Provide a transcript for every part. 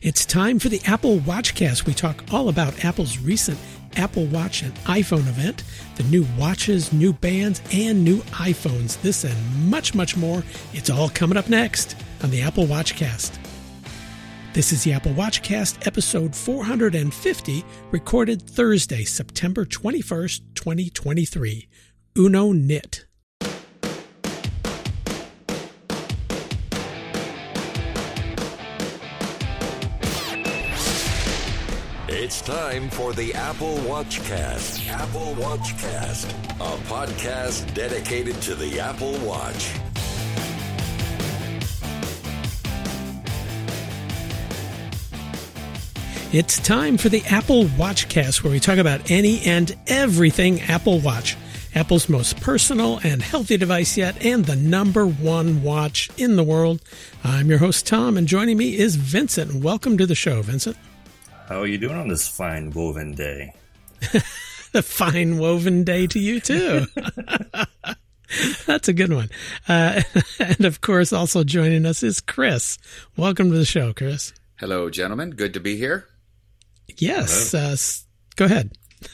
It's time for the Apple Watchcast. We talk all about Apple's recent Apple Watch and iPhone event, the new watches, new bands, and new iPhones. This and much, much more. It's all coming up next on the Apple Watchcast. This is the Apple Watchcast, episode 450, recorded Thursday, September 21st, 2023. Uno Nit. It's time for the Apple Watchcast. Apple Watchcast, a podcast dedicated to the Apple Watch. It's time for the Apple Watchcast, where we talk about any and everything Apple Watch. Apple's most personal and healthy device yet, and the number one watch in the world. I'm your host, Tom, and joining me is Vincent. Welcome to the show, Vincent. How are you doing on this fine woven day? The fine woven day to you, too. That's a good one. And, of course, also joining us is Chris. Welcome to the show, Chris. Hello, gentlemen. Good to be here. Yes. Go ahead.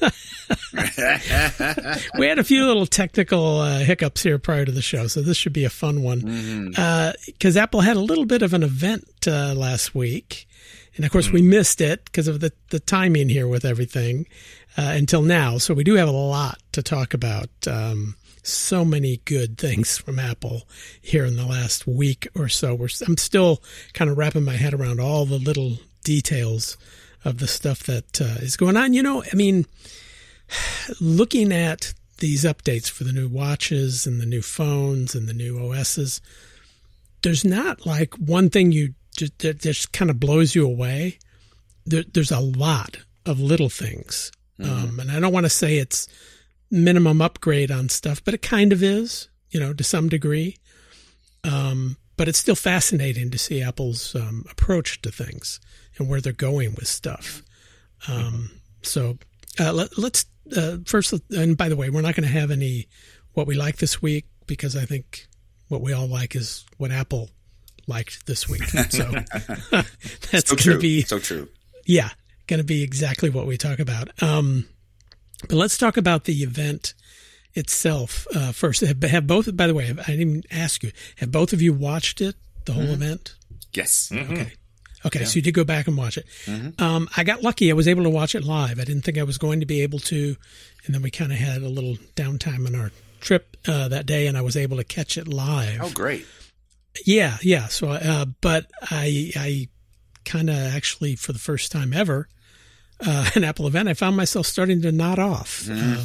We had a few little technical hiccups here prior to the show, so this should be a fun one. Because Apple had a little bit of an event last week. And, of course, we missed it because of the timing here with everything until now. So we do have a lot to talk about. So many good things from Apple here in the last week or so. I'm still kind of wrapping my head around all the little details of the stuff that is going on. You know, I mean, looking at these updates for the new watches and the new phones and the new OSs, there's not like one thing that just kind of blows you away. There's a lot of little things. And I don't want to say it's minimum upgrade on stuff, but it kind of is, you know, to some degree. But it's still fascinating to see Apple's approach to things and where they're going with stuff. So let's first, and by the way, we're not going to have any what we like this week, because I think what we all like is what Apple liked this week. So that's going to be so true. Yeah, going to be exactly what we talk about. But let's talk about the event itself first. Have both, by the way, I didn't even ask you, have both of you watched it, the whole event? Yes. Okay, Yeah. So you did go back and watch it. I got lucky. I was able to watch it live. I didn't think I was going to be able to. And then we kind of had a little downtime on our trip that day, and I was able to catch it live. Oh, great. Yeah. So, but I kind of actually, for the first time ever, an Apple event, I found myself starting to nod off.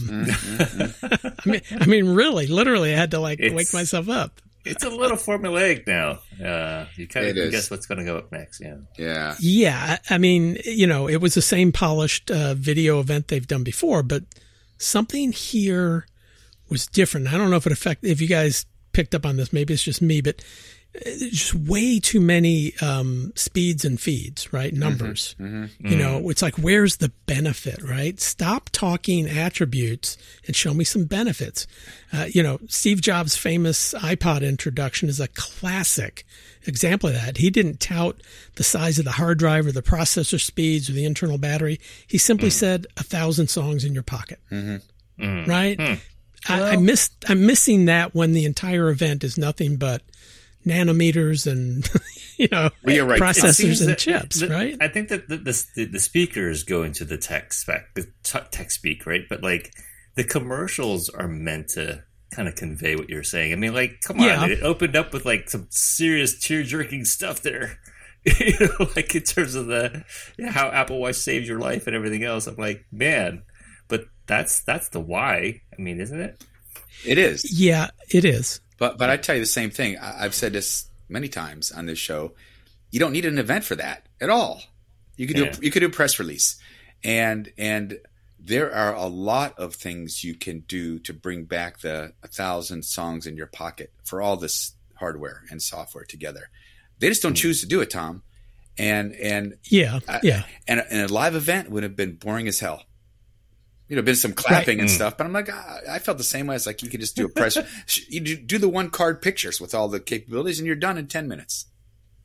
I mean, really, literally, I had to wake myself up. It's a little formulaic now. You kind of guess what's going to go up next. Yeah. Yeah. I mean, you know, it was the same polished video event they've done before, but something here was different. I don't know if you guys picked up on this. Maybe it's just me, but just way too many speeds and feeds, right? Numbers. You know, it's like, where's the benefit, right? Stop talking attributes and show me some benefits. You know, Steve Jobs' famous iPod introduction is a classic example of that. He didn't tout the size of the hard drive or the processor speeds or the internal battery. He simply said 1,000 songs in your pocket, right? I'm missing that when the entire event is nothing but nanometers and, you know, right. processors and chips, right? I think that the speakers go into the tech speak, right? But like the commercials are meant to kind of convey what you're saying. I mean, like, come on, it opened up with like some serious tear-jerking stuff there. You know, like in terms of how Apple Watch saved your life and everything else. I'm like, man, but that's the why. I mean, isn't it? It is. Yeah, it is. But I tell you the same thing. I've said this many times on this show. You don't need an event for that at all. You could do a press release, and there are a lot of things you can do to bring back the 1,000 songs in your pocket for all this hardware and software together. They just don't choose to do it, Tom. And and a live event would have been boring as hell. You know, been some clapping and stuff, but I'm like, I felt the same way. It's like, you could just do a press, you do the one card pictures with all the capabilities, and you're done in 10 minutes.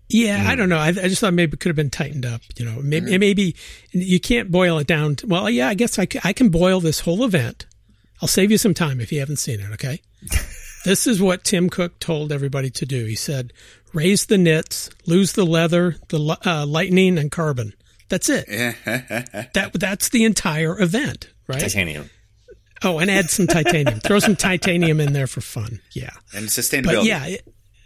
Yeah, I don't know. I just thought maybe it could have been tightened up. Maybe you can't boil it down. Well, yeah, I guess I can boil this whole event. I'll save you some time if you haven't seen it, okay? This is what Tim Cook told everybody to do. He said, raise the nits, lose the leather, the lightning, and carbon. That's it. That's the entire event, right? Titanium. Oh, and add some titanium. Throw some titanium in there for fun. Yeah. And sustainability. But yeah.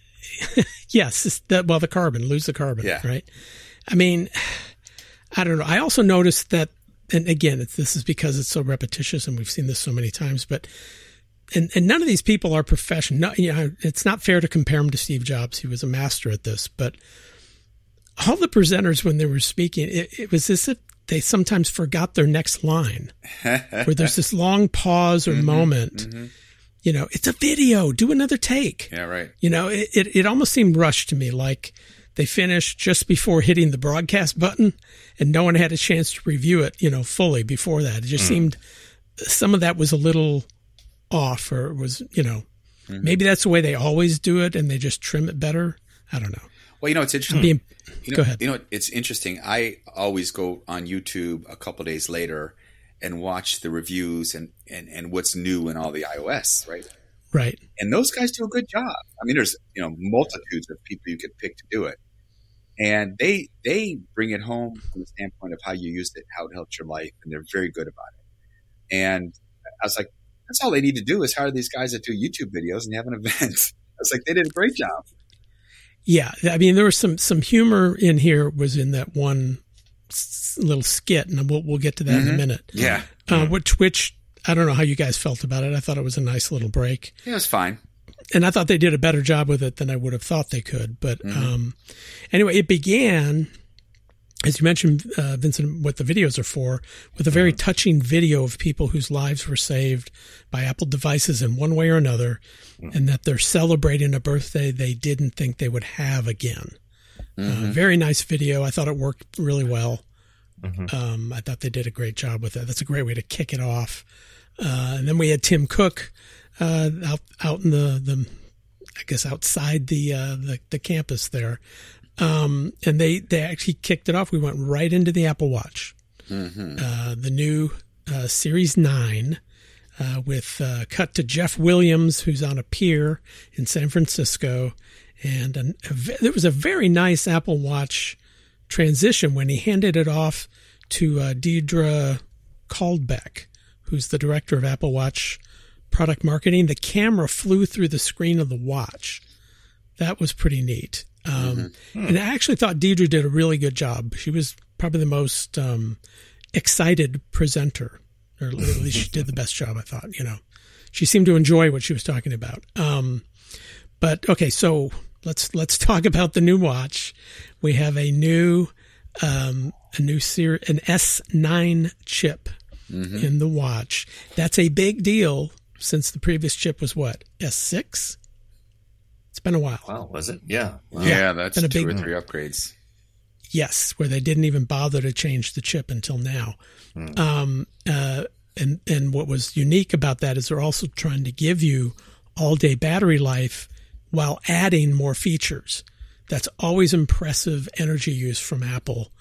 Yes. The carbon. Lose the carbon. Yeah. Right. I mean, I don't know. I also noticed that, and again, this is because it's so repetitious and we've seen this so many times, but and none of these people are professional. It's not fair to compare him to Steve Jobs. He was a master at this, but all the presenters, when they were speaking, it was as if they sometimes forgot their next line, where there's this long pause or moment. Mm-hmm. It's a video. Do another take. Yeah, right. It almost seemed rushed to me, like they finished just before hitting the broadcast button, and no one had a chance to review it, fully before that. It just seemed some of that was a little off, or it was, maybe that's the way they always do it, and they just trim it better. I don't know. Well, it's interesting. Go ahead. It's interesting. I always go on YouTube a couple days later and watch the reviews and what's new in all the iOS, right? Right. And those guys do a good job. I mean, there's multitudes of people you could pick to do it, and they bring it home from the standpoint of how you used it, how it helped your life, and they're very good about it. And I was like, that's all they need to do is hire these guys that do YouTube videos and have an event. I was like, they did a great job. Yeah, I mean, there was some humor in here. Was in that one little skit, and we'll get to that in a minute. Yeah, which I don't know how you guys felt about it. I thought it was a nice little break. Yeah, it was fine, and I thought they did a better job with it than I would have thought they could. But anyway, it began, as you mentioned, Vincent, what the videos are for, with a very touching video of people whose lives were saved by Apple devices in one way or another, and that they're celebrating a birthday they didn't think they would have again. Very nice video. I thought it worked really well. I thought they did a great job with it. That's a great way to kick it off. And then we had Tim Cook out in the I guess outside the campus there. And they actually kicked it off. We went right into the Apple Watch, the new Series 9, with cut to Jeff Williams, who's on a pier in San Francisco. And there was a very nice Apple Watch transition when he handed it off to Deidre Caldbeck, who's the director of Apple Watch product marketing. The camera flew through the screen of the watch. That was pretty neat. And I actually thought Deidre did a really good job. She was probably the most excited presenter, or at least she did the best job, I thought. She seemed to enjoy what she was talking about. But okay, so let's talk about the new watch. We have a new series, an S9 chip in the watch. That's a big deal since the previous chip was what, S6? It's been a while. Wow, was it? Yeah. Wow. Yeah, that's been 2 or 3 upgrades. Yes, where they didn't even bother to change the chip until now. And what was unique about that is they're also trying to give you all-day battery life while adding more features. That's always impressive energy use from Apple.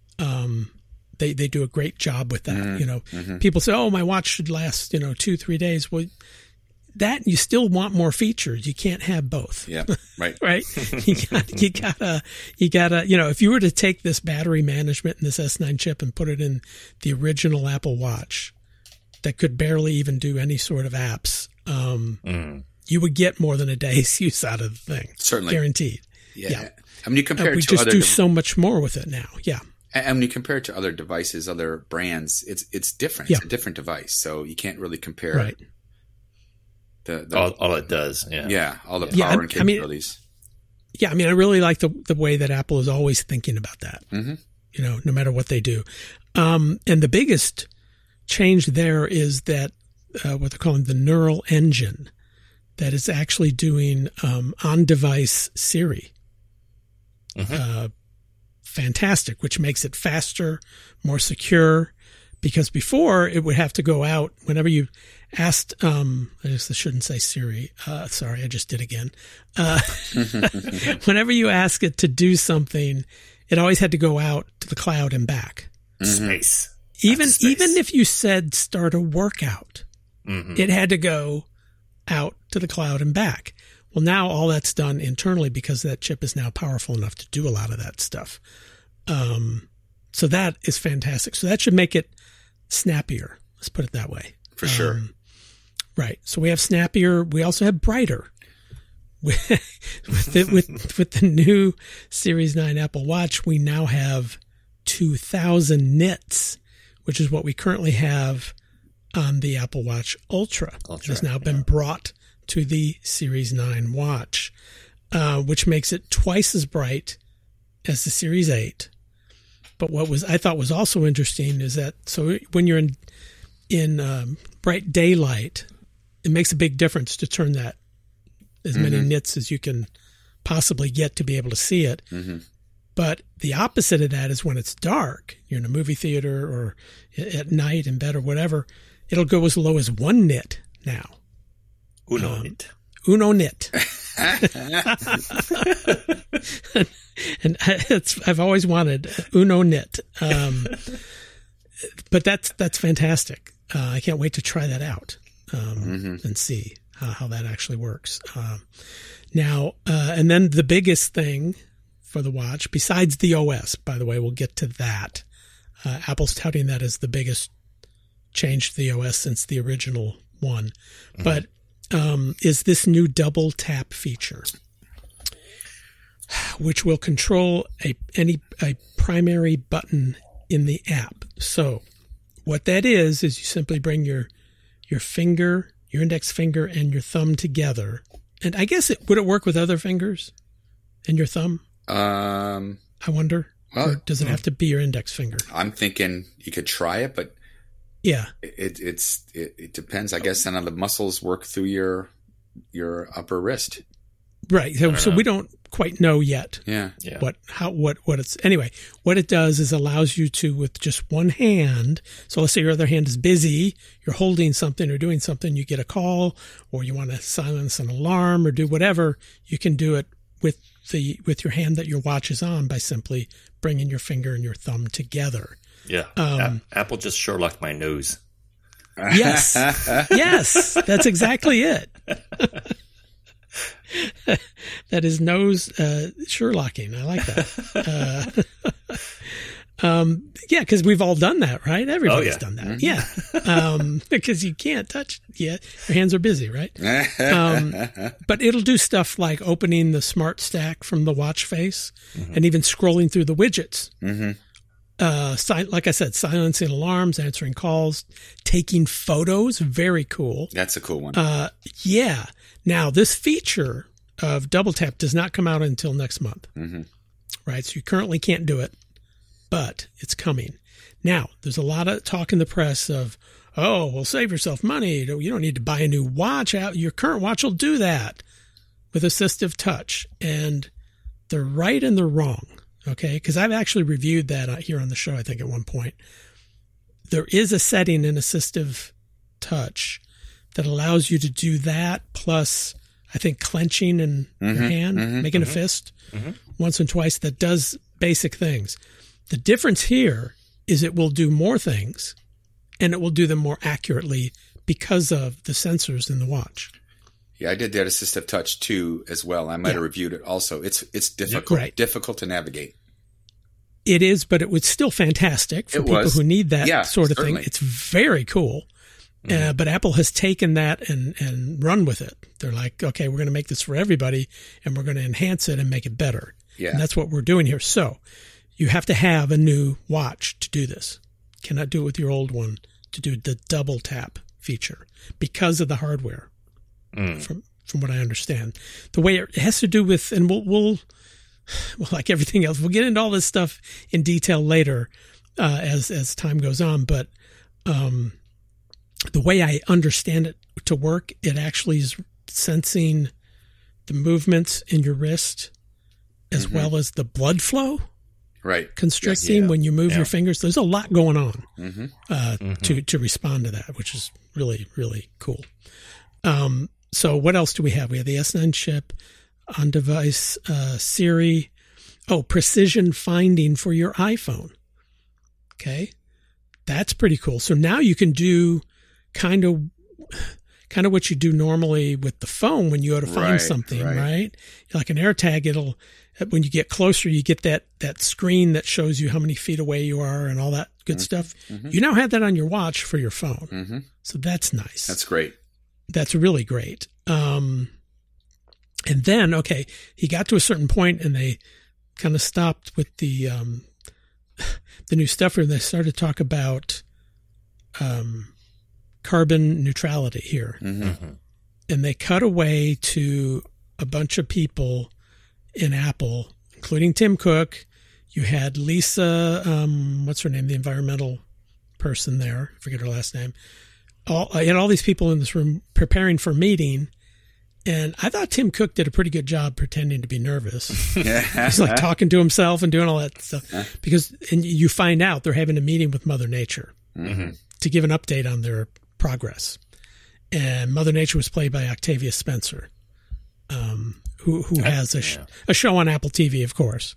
They do a great job with that. People say, "Oh, my watch should last 2-3 days." Well, that you still want more features. You can't have both. Yeah, right. Right. You gotta. If you were to take this battery management and this S9 chip and put it in the original Apple Watch, that could barely even do any sort of apps, you would get more than a day's use out of the thing. Certainly, guaranteed. Yeah. I mean, you compare it we to just other do so much more with it now. Yeah. And when you compare it to other devices, other brands, it's different. Yeah. It's a different device, so you can't really compare. Right. All it does. Yeah. Yeah. All the power and capabilities. I really like the way that Apple is always thinking about that. No matter what they do. And the biggest change there is that what they're calling the neural engine that is actually doing on-device Siri. Fantastic, which makes it faster, more secure, Because before it would have to go out whenever you asked, I just shouldn't say Siri. Sorry, I just did again. Whenever you ask it to do something, it always had to go out to the cloud and back. Space. Even if you said start a workout, it had to go out to the cloud and back. Well, now all that's done internally because that chip is now powerful enough to do a lot of that stuff. So that is fantastic. So that should make it snappier. Let's put it that way. For sure. Right. So we have snappier. We also have brighter. With the new Series 9 Apple Watch, we now have 2,000 nits, which is what we currently have on the Apple Watch Ultra. It has now been brought to the Series 9 watch, which makes it twice as bright as the Series 8. But what I thought was also interesting is that when you're in bright daylight, it makes a big difference to turn that as many nits as you can possibly get to be able to see it. But the opposite of that is when it's dark, you're in a movie theater or at night in bed or whatever, it'll go as low as 1 nit now. Uno nit. Uno nit. And I've always wanted Uno nit. But that's fantastic. I can't wait to try that out and see how that actually works. Now, and then the biggest thing for the watch, besides the OS, by the way, we'll get to that. Apple's touting that as the biggest change to the OS since the original one. But is this new double tap feature, which will control a primary button in the app. So what that is you simply bring your finger, your index finger, and your thumb together. And I guess would it work with other fingers and your thumb? I wonder. Well, or does it have to be your index finger? I'm thinking you could try it, but yeah, it depends, I guess, on how the muscles work through your upper wrist. Right. So we don't quite know yet. Yeah. What it's anyway. What it does is allows you to, with just one hand. So let's say your other hand is busy, you're holding something or doing something, you get a call, or you want to silence an alarm or do whatever. You can do it with your hand that your watch is on by simply bringing your finger and your thumb together. Yeah. Apple just Sherlocked my nose. Yes. Yes. That's exactly it. That is nose Sherlocking. I like that. Yeah, because we've all done that, right? Everybody's done that. Yeah. Because you can't touch yet. Your hands are busy, right? But it'll do stuff like opening the Smart Stack from the watch face and even scrolling through the widgets. Like I said, silencing alarms, answering calls, taking photos. Very cool. That's a cool one. Yeah. Now, this feature of double tap does not come out until next month. Right? So you currently can't do it, but it's coming. Now, there's a lot of talk in the press of, oh, well, save yourself money. You don't need to buy a new watch. Your current watch will do that with assistive touch. And they're right and they're wrong. Okay, because I've actually reviewed that here on the show, I think, at one point. There is a setting in assistive touch that allows you to do that, plus, I think, clenching in your hand, making a fist once and twice, that does basic things. The difference here is it will do more things, and it will do them more accurately because of the sensors in the watch. Yeah, I did that assistive touch too as well. I might have reviewed it also. It's difficult to navigate. It is, but it was still fantastic for people who need that sort of thing. It's very cool. But Apple has taken that and run with it. They're like, okay, we're going to make this for everybody, and we're going to enhance it and make it better. Yeah. And that's what we're doing here. So you have to have a new watch to do this. Cannot do it with your old one to do the double tap feature because of the hardware. From what I understand, the way it has to do with, and we'll like everything else, we'll get into all this stuff in detail later as time goes on. But the way I understand it to work, it actually is sensing the movements in your wrist as well as the blood flow. constricting when you move your fingers. There's a lot going on to respond to that, which is really, really cool. So what else do we have? We have the S9 chip, on-device Siri. Precision finding for your iPhone. Okay. That's pretty cool. So now you can do kind of what you do normally with the phone when you go to find something, right? Like an AirTag, when you get closer, you get that screen that shows you how many feet away you are and all that good stuff. You now have that on your watch for your phone. So that's nice. That's great. That's really great. And then, he got to a certain point and they kind of stopped with the new stuff where they started to talk about carbon neutrality here. And they cut away to a bunch of people in Apple, including Tim Cook. You had Lisa, what's her name, the environmental person there, I forget her last name. I had all these people in this room preparing for a meeting. And I thought Tim Cook did a pretty good job pretending to be nervous. He's like talking to himself and doing all that stuff. And you find out they're having a meeting with Mother Nature to give an update on their progress. And Mother Nature was played by Octavia Spencer, who has a show on Apple TV, of course.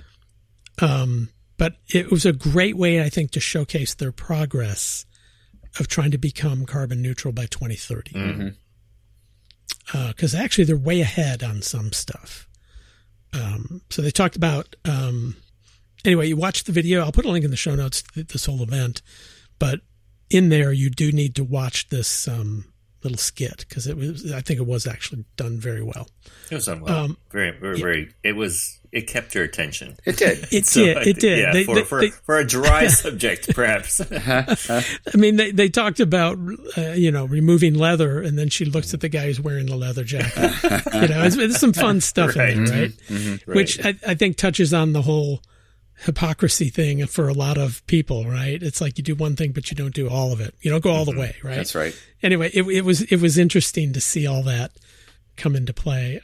But it was a great way, I think, to showcase their progress of trying to become carbon neutral by 2030. Because actually they're way ahead on some stuff. So they talked about, anyway, you watch the video. I'll put a link in the show notes to this whole event. But in there, you do need to watch this little skit because I think it was actually done very well. It was done well. Very. It kept your attention. It did. It did. Yeah, for a dry subject, perhaps. I mean, they talked about, removing leather, and then she looks at the guy who's wearing the leather jacket. It's some fun stuff in there, right? Which I think touches on the whole hypocrisy thing for a lot of people, right? It's like you do one thing, but you don't do all of it. You don't go all the way, right? That's right. Anyway, it was interesting to see all that come into play.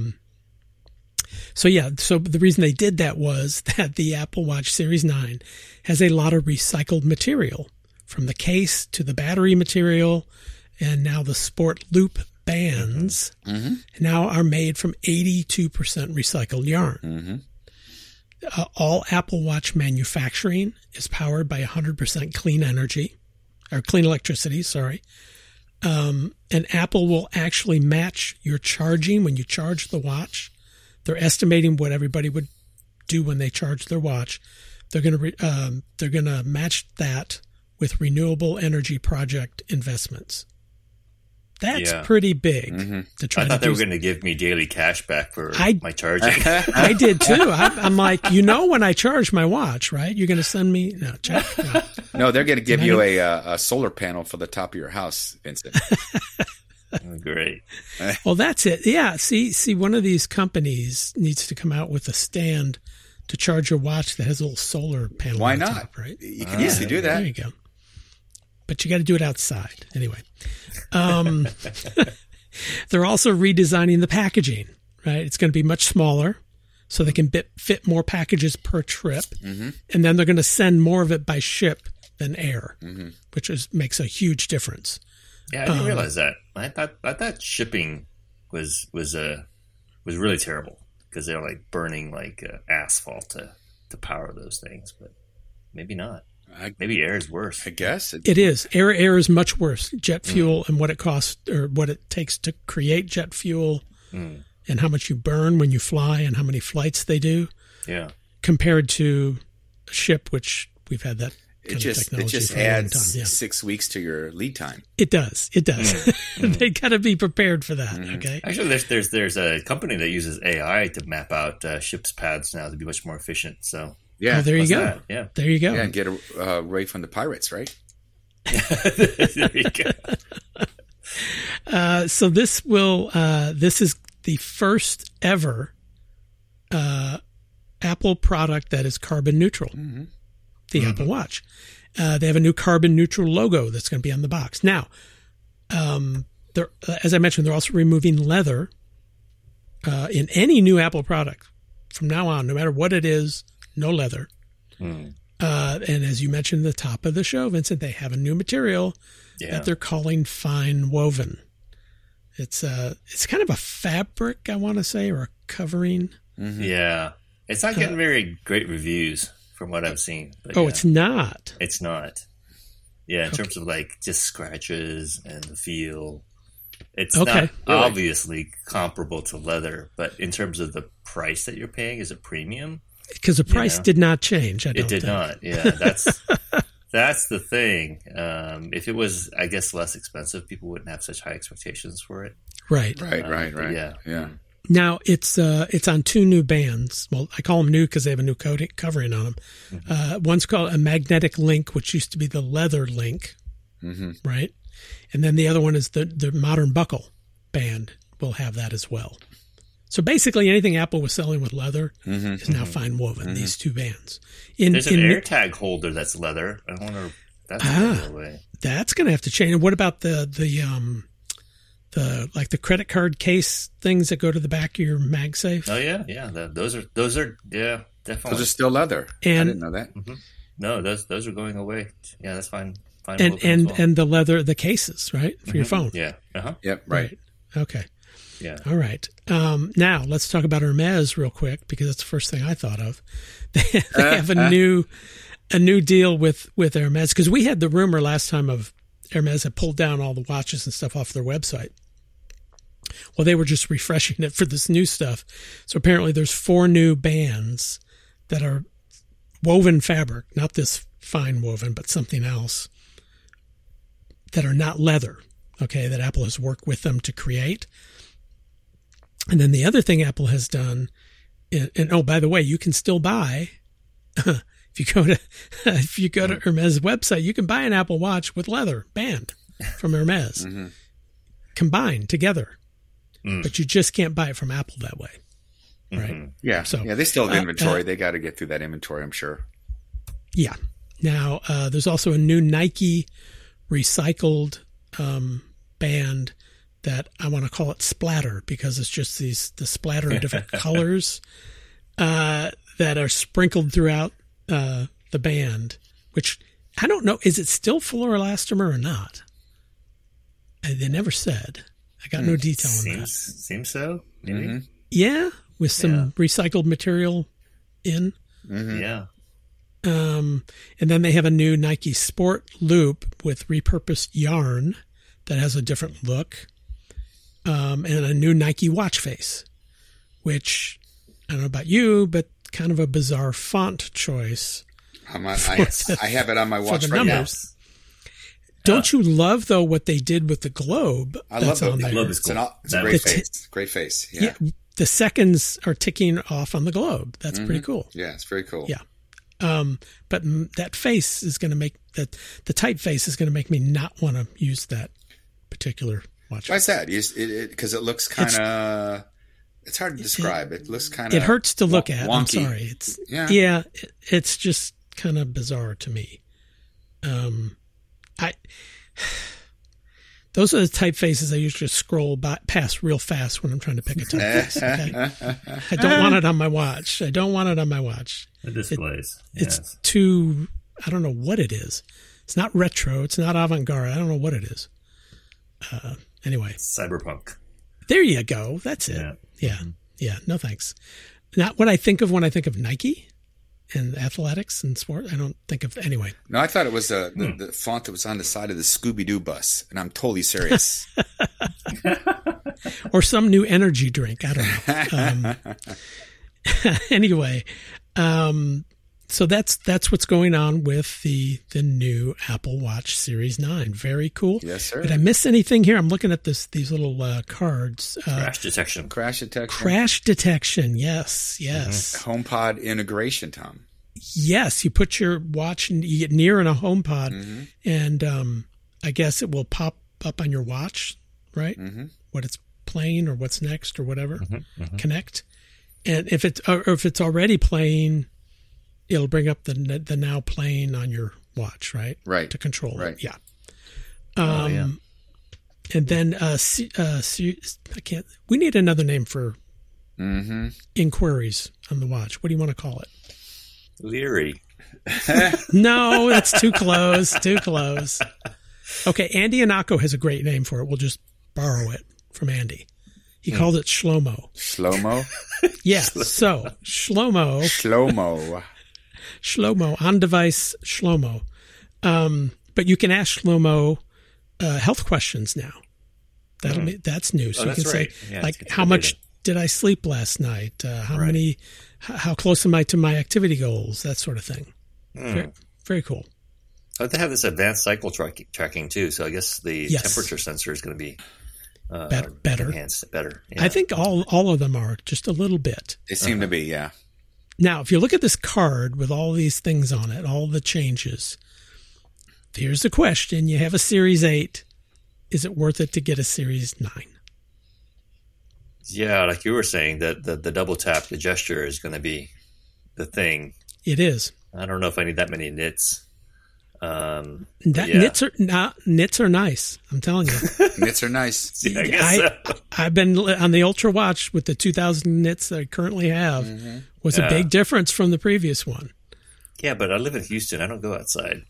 So the reason they did that was that the Apple Watch Series 9 has a lot of recycled material, from the case to the battery material, and now the sport loop bands now are made from 82% recycled yarn. All Apple Watch manufacturing is powered by 100% clean electricity, and Apple will actually match your charging when you charge the watch. They're estimating what everybody would do when they charge their watch. They're going to match that with renewable energy project investments. That's pretty big. To try. I thought they were going to give me daily cash back for my charging. I did too. I'm like, when I charge my watch, right? You're going to send me check? No, they're going to give you a solar panel for the top of your house, Vincent. Great. Well, that's it. Yeah. See, one of these companies needs to come out with a stand to charge your watch that has a little solar panel. Why on not? Top, right? You can easily do that. There you go. But you got to do it outside anyway. They're also redesigning the packaging. Right, it's going to be much smaller, so they can fit more packages per trip, and then they're going to send more of it by ship than air, which makes a huge difference. Yeah, I didn't realize that. I thought shipping was really terrible because they're like burning asphalt to power those things, but maybe not. Maybe air is worse. I guess it is. Air is much worse. Jet fuel and what it costs or what it takes to create jet fuel, and how much you burn when you fly and how many flights they do. Yeah, compared to a ship, which we've had that. It just adds 6 weeks to your lead time. It does. They got to be prepared for that. Okay. Actually, there's a company that uses AI to map out ships' paths now to be much more efficient. So yeah, there you go. Yeah, there you go. Yeah, and get away from the pirates, right? There you go. So this is the first ever Apple product that is carbon neutral. The Apple Watch. They have a new carbon neutral logo that's going to be on the box. Now, as I mentioned, they're also removing leather in any new Apple product from now on, no matter what it is, no leather. And as you mentioned at the top of the show, Vincent, they have a new material that they're calling fine woven. It's kind of a fabric, I want to say, or a covering. Mm-hmm. Yeah. It's not getting very great reviews from what I've seen. But it's not? It's not. Yeah, in terms of like just scratches and the feel. It's not obviously comparable to leather, but in terms of the price that you're paying is a premium. Because the price did not change. It did not. Yeah, that's the thing. If it was, I guess, less expensive, people wouldn't have such high expectations for it. Right. Yeah. Now it's on 2 new bands. Well, I call them new because they have a new covering on them. Mm-hmm. One's called a magnetic link, which used to be the leather link, right? And then the other one is the modern buckle band will have that as well. So basically, anything Apple was selling with leather is now fine woven. Mm-hmm. These 2 bands. There's an AirTag holder that's leather. I wonder if that's going away. That's going to have to change. And what about the credit card case things that go to the back of your MagSafe? Oh yeah. Those are definitely. Those are still leather. And, I didn't know that. Mm-hmm. No, those are going away. Yeah, that's fine. And the leather, the cases, right, for your phone. Yeah. Yep. Right. Okay. Yeah. All right. Now let's talk about Hermes real quick because that's the first thing I thought of. They have a new deal with Hermes because we had the rumor last time of Hermes had pulled down all the watches and stuff off their website. Well, they were just refreshing it for this new stuff. So apparently there's 4 new bands that are woven fabric, not this fine woven, but something else that are not leather, okay, that Apple has worked with them to create. And then the other thing Apple has done, and oh, by the way, you can still buy, if you go to Hermes website, you can buy an Apple Watch with leather band from Hermes combined together, but you just can't buy it from Apple that way, right? Yeah, so they still have inventory. They got to get through that inventory, I'm sure. Yeah. Now there's also a new Nike recycled band that I want to call it splatter because it's just the splatter of different colors that are sprinkled throughout the band, which I don't know. Is it still fluoroelastomer or not? They never said. I got no detail on that. Seems so, maybe. Yeah, with some recycled material in. Yeah. And then they have a new Nike Sport Loop with repurposed yarn that has a different look. And a new Nike watch face, which I don't know about you, but kind of a bizarre font choice. I have it on my watch right now. Don't you love, though, what they did with the globe? I love the globe. It's a great face. Great face. Yeah. The seconds are ticking off on the globe. That's pretty cool. Yeah, it's very cool. Yeah. But that face is going to make the typeface is going to make me not want to use that particular watch. Why is that? Because it looks kind of. It's hard to describe. It looks kind of. It hurts to look at. Wonky. I'm sorry. It's just kind of bizarre to me. Those are the typefaces I usually scroll past real fast when I'm trying to pick a typeface. Okay? I don't want it on my watch. The displays. It's too. I don't know what it is. It's not retro. It's not avant-garde. I don't know what it is. Anyway. Cyberpunk. There you go. That's it. Yeah. No thanks. Not what I think of when I think of Nike and athletics and sport. I don't think of anyway. No, I thought it was the font that was on the side of the Scooby-Doo bus, and I'm totally serious. Or some new energy drink. I don't know. Anyway, so that's what's going on with the new Apple Watch Series 9. Very cool. Yes, sir. Did I miss anything here? I'm looking at these little cards. Crash detection. Crash detection. Yes. HomePod integration, Tom. Yes, you put your watch and you get near in a HomePod, and I guess it will pop up on your watch, right? What it's playing or what's next or whatever. Connect, and if it's already playing, it'll bring up the now playing on your watch, right? Right. To control it. Yeah. And then we need another name for inquiries on the watch. What do you want to call it? Leary. No, it's too close. Too close. Okay, Andy Anako has a great name for it. We'll just borrow it from Andy. He called it Shlomo. Shlomo? Yeah, so Shlomo. Shlomo, on-device Shlomo. But you can ask Shlomo health questions now. That's new. So you can say, how much did I sleep last night? How close am I to my activity goals? That sort of thing. Very, very cool. Oh, they have this advanced cycle tracking too. So I guess the temperature sensor is going to be better. Enhanced, better. Yeah. I think all of them are just a little bit. They seem to be, yeah. Now, if you look at this card with all these things on it, all the changes, here's the question. You have a Series 8. Is it worth it to get a Series 9? Yeah, like you were saying, that the double tap, the gesture is going to be the thing. It is. I don't know if I need that many nits. Nits are nice. I'm telling you, nits are nice. Yeah, I guess so. I've been on the Ultra Watch with the 2,000 nits that I currently have. Was a big difference from the previous one. Yeah, but I live in Houston. I don't go outside.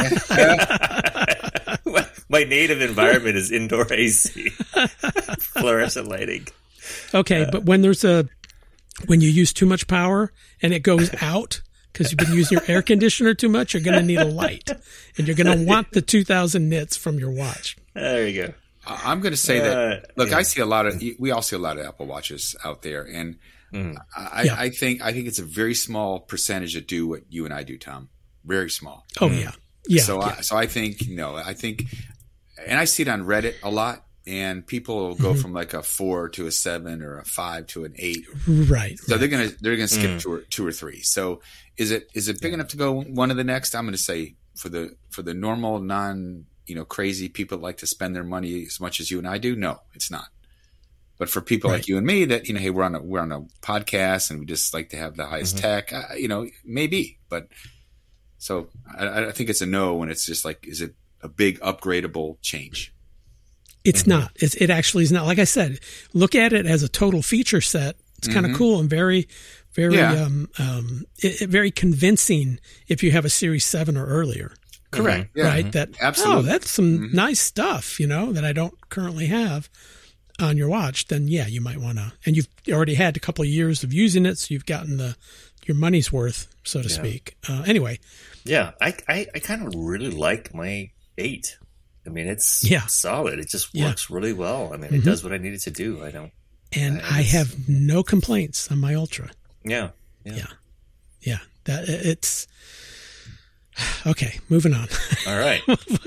My native environment is indoor AC, fluorescent lighting. Okay, but when you use too much power and it goes out because you've been using your air conditioner too much, you're going to need a light, and you're going to want the 2,000 nits from your watch. There you go. I'm going to say that. Look, we all see a lot of Apple Watches out there, and I think it's a very small percentage that do what you and I do, Tom. Very small. Oh yeah. So I think and I see it on Reddit a lot. And people will go from like a 4 to a 7 or a 5 to an 8. Right. So they're gonna skip 2 or 3. So is it big enough to go one to the next? I'm going to say for the normal non crazy people that like to spend their money as much as you and I do. No, it's not. But for people like you and me that hey, we're on a podcast and we just like to have the highest tech. Maybe. But so I think it's a no when it's just like, is it a big upgradable change? It's not. It actually is not. Like I said, look at it as a total feature set. It's kind of cool and very, very, very convincing if you have a Series 7 or earlier. Correct. Right. That absolutely. That's some nice stuff, that I don't currently have on your watch. Then you might want to. And you've already had a couple of years of using it, so you've gotten your money's worth, so to speak. Anyway. Yeah, I kind of really like my 8. I mean, it's solid. It just works really well. I mean, it does what I need it to do. I have no complaints on my Ultra. Yeah. That it's okay. Moving on. All right.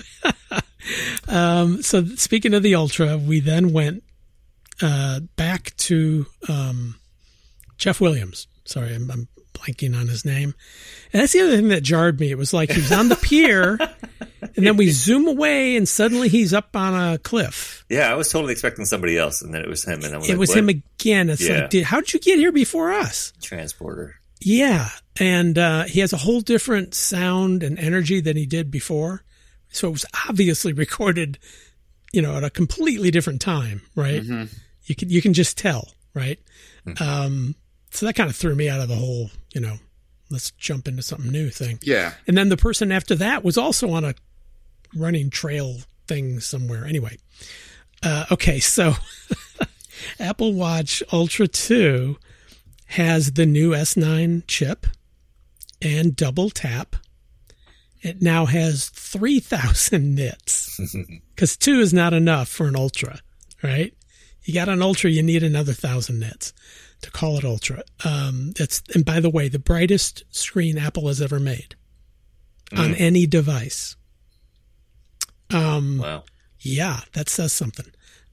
So speaking of the Ultra, we then went back to Jeff Williams. Sorry, I'm blanking on his name. And that's the other thing that jarred me. It was like he was on the pier, and then we zoom away, and suddenly he's up on a cliff. Yeah, I was totally expecting somebody else, and then it was him. And it was him again. It's like, how did you get here before us? Transporter. Yeah, and he has a whole different sound and energy than he did before. So it was obviously recorded, at a completely different time, right? Mm-hmm. You can just tell, right? Mm-hmm. So that kind of threw me out of the whole, let's jump into something new thing. Yeah. And then the person after that was also on a running trail thing somewhere. Anyway. Okay. So Apple Watch Ultra 2 has the new S9 chip and double tap. It now has 3,000 nits because 2 is not enough for an Ultra, right? You got an Ultra, you need another 1,000 nits to call it Ultra. And by the way, the brightest screen Apple has ever made on any device. Wow. Yeah, that says something.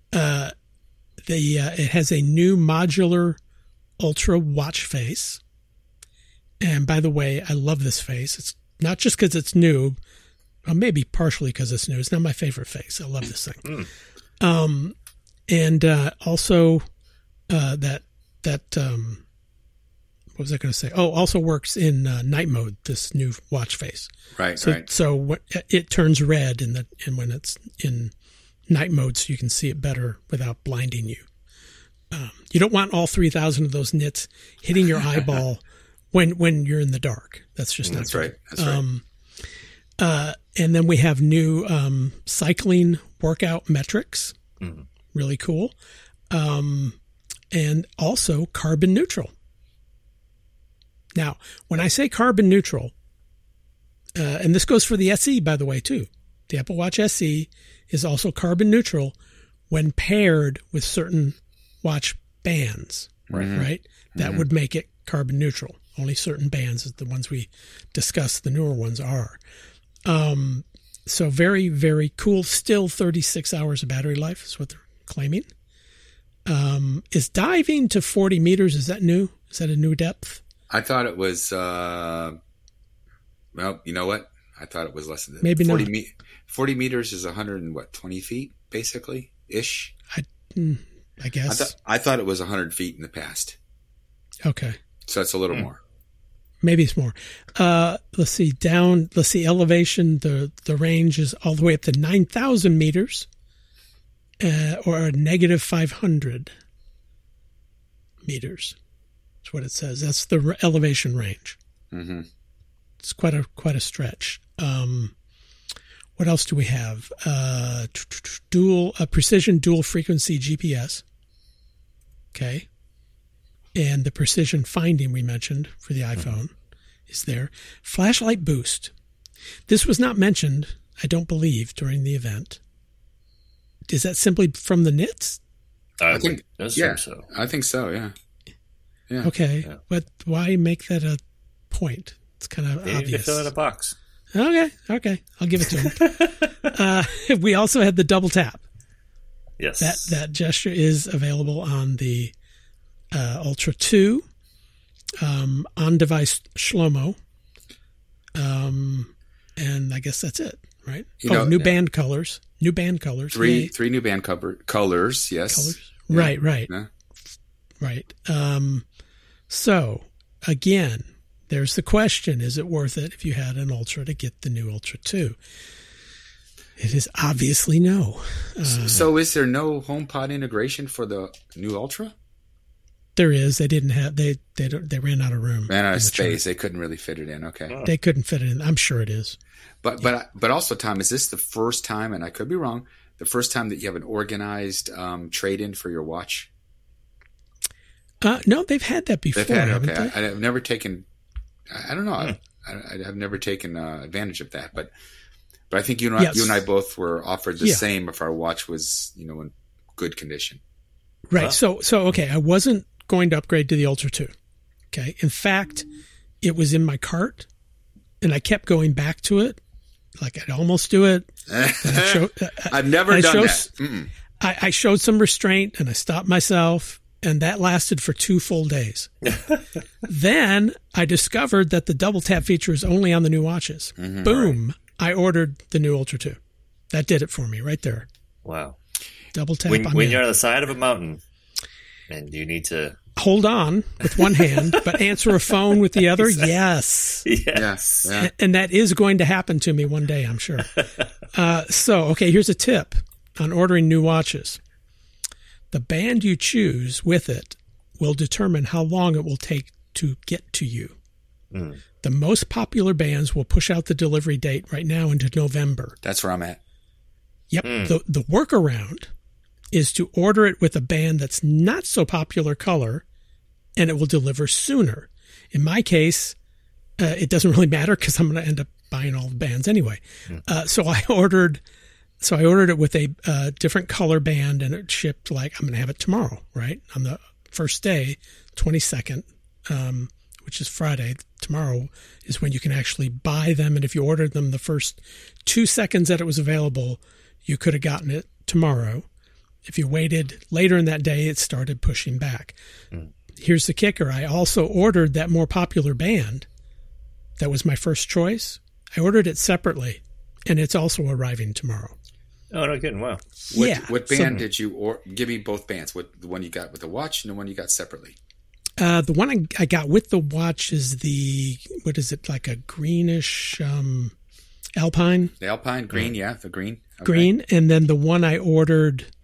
It has a new modular Ultra watch face. And by the way, I love this face. It's not just because it's new, well, maybe partially because it's new. It's not my favorite face. I love this thing. And also that what was I going to say? Oh, also works in night mode. This new watch face, right? So it turns red and when it's in night mode, so you can see it better without blinding you. You don't want all 3,000 of those nits hitting your eyeball when you're in the dark. That's just that's not right. That's right. And then we have new cycling workout metrics. Mm-hmm. Really cool. And also carbon neutral. Now, when I say carbon neutral, and this goes for the SE, by the way, too. The Apple Watch SE is also carbon neutral when paired with certain watch bands, right? That would make it carbon neutral. Only certain bands, the ones we discussed, the newer ones are. So very, very cool. Still 36 hours of battery life is what they're claiming. Is diving to 40 meters, is that new? Is that a new depth? I thought it was, well, you know what? I thought it was less than that. Maybe 40 not. 40 meters is 120 feet, basically, ish. I guess. I thought it was 100 feet in the past. Okay. So it's a little more. Maybe it's more. Let's see. Elevation, the range is all the way up to 9,000 meters, or a negative 500 meters. That's what it says. That's the elevation range. Mm-hmm. It's quite a stretch. What else do we have? Precision dual frequency GPS. Okay. And the precision finding we mentioned for the iPhone is there. Flashlight boost. This was not mentioned, I don't believe, during the event. Is that simply from the nits? I think so. I think so, yeah. Okay. Yeah. But why make that a point? It's kind of obvious. You fill in a box. Okay. I'll give it to him. We also had the double tap. Yes. That gesture is available on the Ultra 2, on-device Shlomo, and I guess that's it, right? New band colors. New band colors. Three new band colors, yes. Colors. Yeah. Right. Yeah. Right. So, again, there's the question, is it worth it if you had an Ultra to get the new Ultra 2? It is obviously no. So is there no HomePod integration for the new Ultra? There is. They didn't have. They ran out of room. Ran out of space. They couldn't really fit it in. Okay. They couldn't fit it in. I'm sure it is. But also, Tom, is this the first time? And I could be wrong. The first time that you have an organized trade-in for your watch? No, they've had that before. They've had it. Okay. I've never taken. I don't know. I've never taken advantage of that. But I think you and I both were offered the same if our watch was in good condition. Right. Huh? So okay. I wasn't going to upgrade to the Ultra 2. Okay. In fact, it was in my cart, and I kept going back to it. Like I'd almost do it. I've never done that. I showed some restraint, and I stopped myself. And that lasted for 2 full days. Then I discovered that the double tap feature is only on the new watches. Mm-hmm, Boom. Right. I ordered the new Ultra 2. That did it for me right there. Wow. Double tap. When you're on the side of a mountain and you need to hold on with one hand, but answer a phone with the other. Yes. Yes. Yeah. And that is going to happen to me one day, I'm sure. Okay, here's a tip on ordering new watches. The band you choose with it will determine how long it will take to get to you. Mm. The most popular bands will push out the delivery date right now into November. That's where I'm at. Yep. The workaround is to order it with a band that's not so popular color, and it will deliver sooner. In my case, it doesn't really matter because I'm going to end up buying all the bands anyway. Mm. So I ordered it with a different color band, and it shipped I'm going to have it tomorrow, right? On the first day, 22nd, which is Friday. Tomorrow is when you can actually buy them. And if you ordered them the first 2 seconds that it was available, you could have gotten it tomorrow. If you waited later in that day, it started pushing back. Mm. Here's the kicker. I also ordered that more popular band. That was my first choice. I ordered it separately, and it's also arriving tomorrow. Oh, no kidding. Wow. What band did you give me both bands? The one you got with the watch and the one you got separately? The one I got with the watch is what is it, like a greenish Alpine? The Alpine green, the green. Okay. Green. And then the one I ordered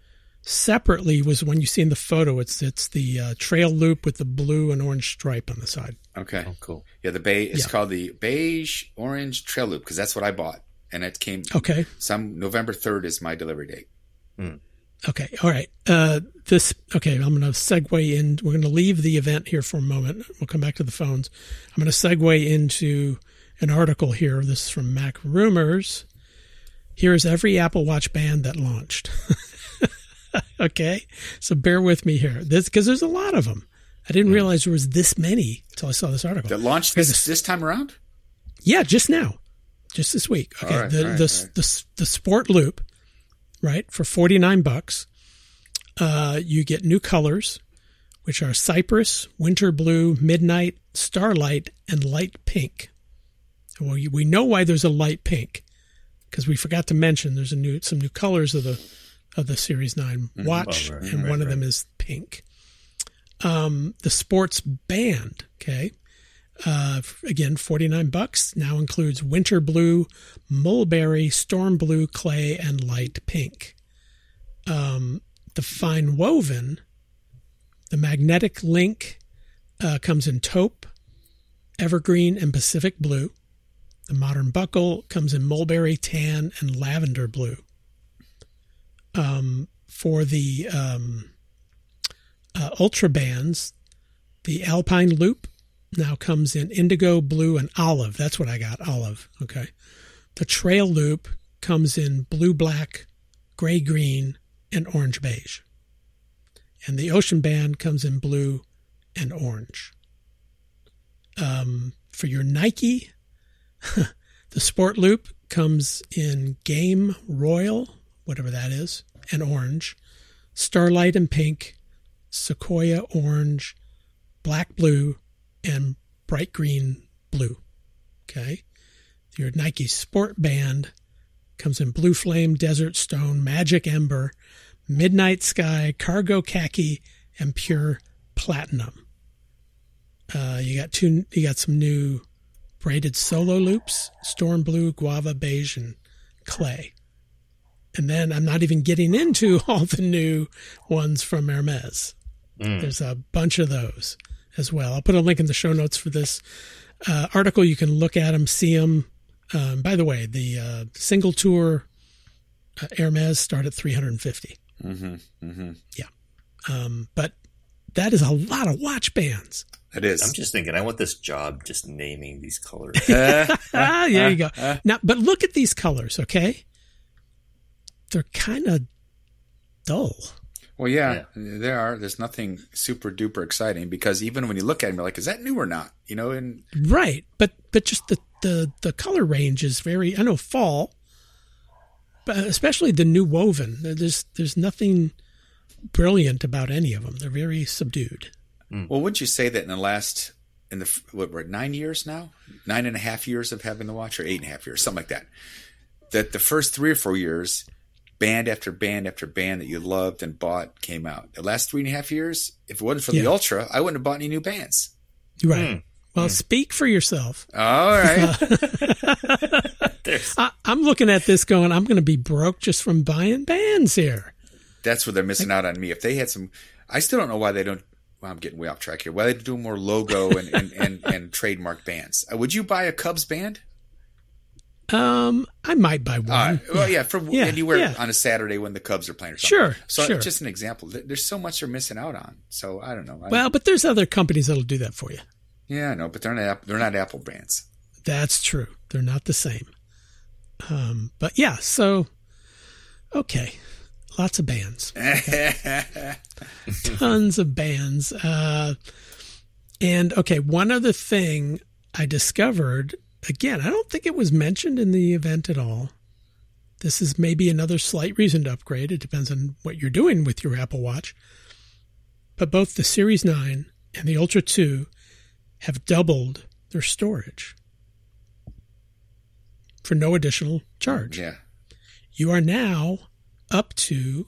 separately was when you see in the photo. It's the trail loop with the blue and orange stripe on the side. Okay. Oh, cool. Yeah, it's called the beige orange trail loop because that's what I bought, and it came. Okay. November 3rd is my delivery date. Okay. All right. I'm going to segue in. We're going to leave the event here for a moment. We'll come back to the phones. I'm going to segue into an article here. This is from Mac Rumors. Here's every Apple Watch band that launched. Okay. So bear with me here. Because there's a lot of them. I didn't realize there was this many until I saw this article. That launched this time around? Yeah, just now. Just this week. Okay. All right, the Sport Loop, right, for $49. You get new colors, which are Cypress, Winter Blue, Midnight, Starlight, and Light Pink. Well, we know why there's a light pink, because we forgot to mention there's some new colors of the Series 9 watch, and one of them is pink. The Sports Band, okay, again, $49, now includes Winter Blue, Mulberry, Storm Blue, Clay, and Light Pink. The Fine Woven, the Magnetic Link comes in Taupe, Evergreen, and Pacific Blue. The Modern Buckle comes in Mulberry, Tan, and Lavender Blue. For the Ultra Bands, the Alpine Loop now comes in Indigo, Blue, and Olive. That's what I got, Olive. Okay. The Trail Loop comes in Blue, Black, Gray, Green, and Orange Beige. And the Ocean Band comes in Blue and Orange. For your Nike, the Sport Loop comes in Game Royal, whatever that is, and Orange. Starlight and Pink, Sequoia Orange, Black Blue, and Bright Green Blue. Okay. Your Nike Sport Band comes in Blue Flame, Desert Stone, Magic Ember, Midnight Sky, Cargo Khaki, and Pure Platinum. You got some new braided solo loops, Storm Blue, Guava Beige, and Clay. And then I'm not even getting into all the new ones from Hermes. There's a bunch of those as well. I'll put a link in the show notes for this article. You can look at them, see them. By the way, the single tour Hermes start at $350. Yeah. But that is a lot of watch bands. It is. I'm just thinking, I want this job just naming these colors. There you go. Now, but look at these colors, okay? They're kind of dull. Well, yeah, they are. There's nothing super duper exciting because even when you look at them, you're like, is that new or not? You know, and right. But just the color range is very, I know fall, but especially the new woven. There's nothing brilliant about any of them. They're very subdued. Well, wouldn't you say that we're at 9 years now? 9.5 years of having the watch, or 8.5 years, something like that. That the first 3 or 4 years, band after band after band that you loved and bought came out. The last 3.5 years, if it wasn't for the Ultra, I wouldn't have bought any new bands. Right. Well, speak for yourself. All right. I'm looking at this going, I'm going to be broke just from buying bands here. That's what they're missing out on me. If they had some, I still don't know why they don't. Well, I'm getting way off track here. Why they do more logo and trademark bands? Would you buy a Cubs band? I might buy one. Well, yeah, from anywhere on a Saturday when the Cubs are playing or something. So it's just an example. There's so much they're missing out on. So I don't know. Well, but there's other companies that'll do that for you. Yeah, I know, but they're not Apple brands. That's true. They're not the same. But yeah, so okay. Lots of bands. Tons of bands. And okay, one other thing I discovered, again, I don't think it was mentioned in the event at all. This is maybe another slight reason to upgrade. It depends on what you're doing with your Apple Watch. But both the Series 9 and the Ultra 2 have doubled their storage for no additional charge. Yeah. You are now up to,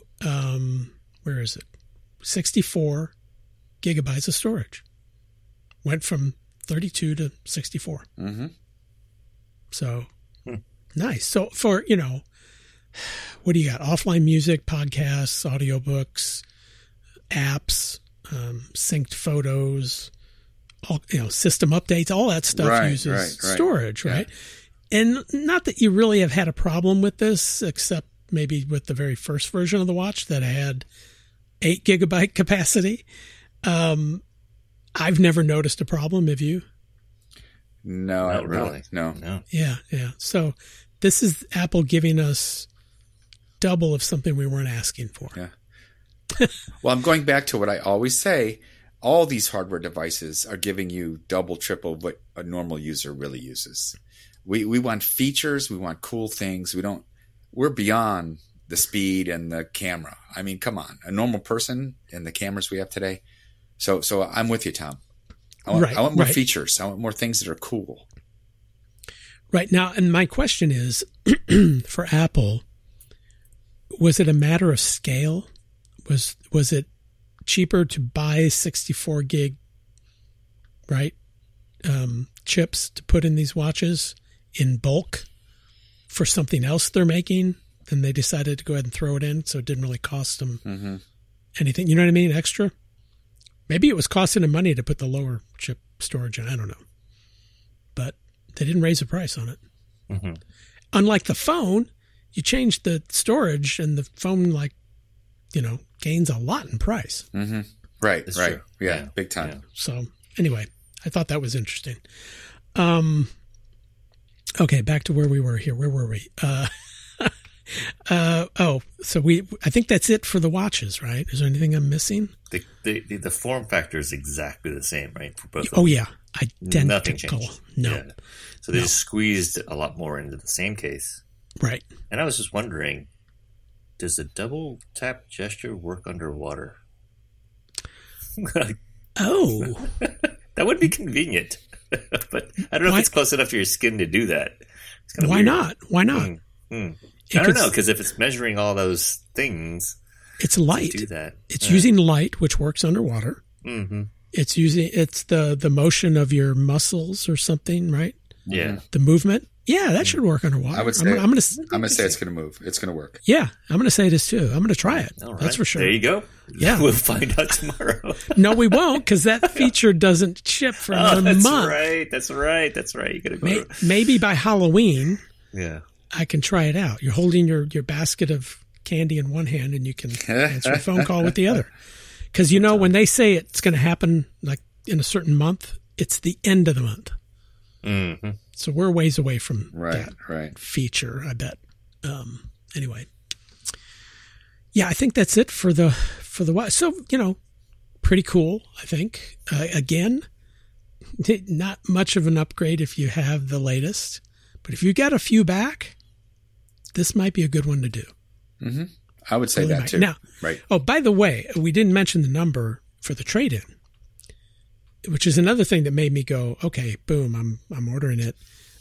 64 gigabytes of storage. Went from 32 to 64. So, nice. So for, what do you got? Offline music, podcasts, audiobooks, apps, synced photos, all, system updates, all that stuff uses storage, right? And not that you really have had a problem with this, except maybe with the very first version of the watch that had 8 gigabyte capacity. I've never noticed a problem. Have you? No, not really. No. Yeah. So this is Apple giving us double of something we weren't asking for. Yeah. Well, I'm going back to what I always say. All these hardware devices are giving you double, triple what a normal user really uses. We want features. We want cool things. We're beyond the speed and the camera. I mean, come on, a normal person and the cameras we have today. So I'm with you, Tom. I want more features. I want more things that are cool. Right now, and my question is, for Apple, was it a matter of scale? Was it cheaper to buy 64 gig, right, chips to put in these watches in bulk for something else they're making? Then they decided to go ahead and throw it in, so it didn't really cost them anything. You know what I mean? Extra. Maybe it was costing them money to put the lower chip storage in. I don't know, but they didn't raise the price on it. Mm-hmm. Unlike the phone, you change the storage, and the phone, gains a lot in price. Mm-hmm. Right. That's right. True. Yeah, big time. Yeah. So anyway, I thought that was interesting. Okay, back to where we were here. Where were we? So I think that's it for the watches, right? Is there anything I'm missing? The form factor is exactly the same, right? For both. Oh yeah, identical. Nothing changed. No. Yeah. So they just squeezed a lot more into the same case. Right. And I was just wondering, does a double tap gesture work underwater? Oh. That would be convenient. But I don't know if it's close enough to your skin to do that. It's kind of weird. Not? Why not? I don't know, because if it's measuring all those things, it's light. Do that. It's using light, which works underwater. Mm-hmm. It's the motion of your muscles or something, right? Yeah. The movement. Yeah, that should work underwater. I would say. I'm going to say it's going to move. It's going to work. Yeah, I'm going to say it is too. I'm going to try it. All right. That's for sure. There you go. Yeah, we'll find out tomorrow. No, we won't, because that feature doesn't ship for another month. That's right. You got to go. Maybe by Halloween. Yeah. I can try it out. You're holding your basket of candy in one hand, and you can answer a phone call with the other. Because when they say it's going to happen like in a certain month, it's the end of the month. Mm-hmm. So we're ways away from that feature, I bet. Anyway, yeah, I think that's it for the watch. So pretty cool. I think again, not much of an upgrade if you have the latest, but if you got a few back, this might be a good one to do. Mm-hmm. I would say that too. Now, right. Oh, by the way, we didn't mention the number for the trade-in, which is another thing that made me go, okay, boom, I'm ordering it.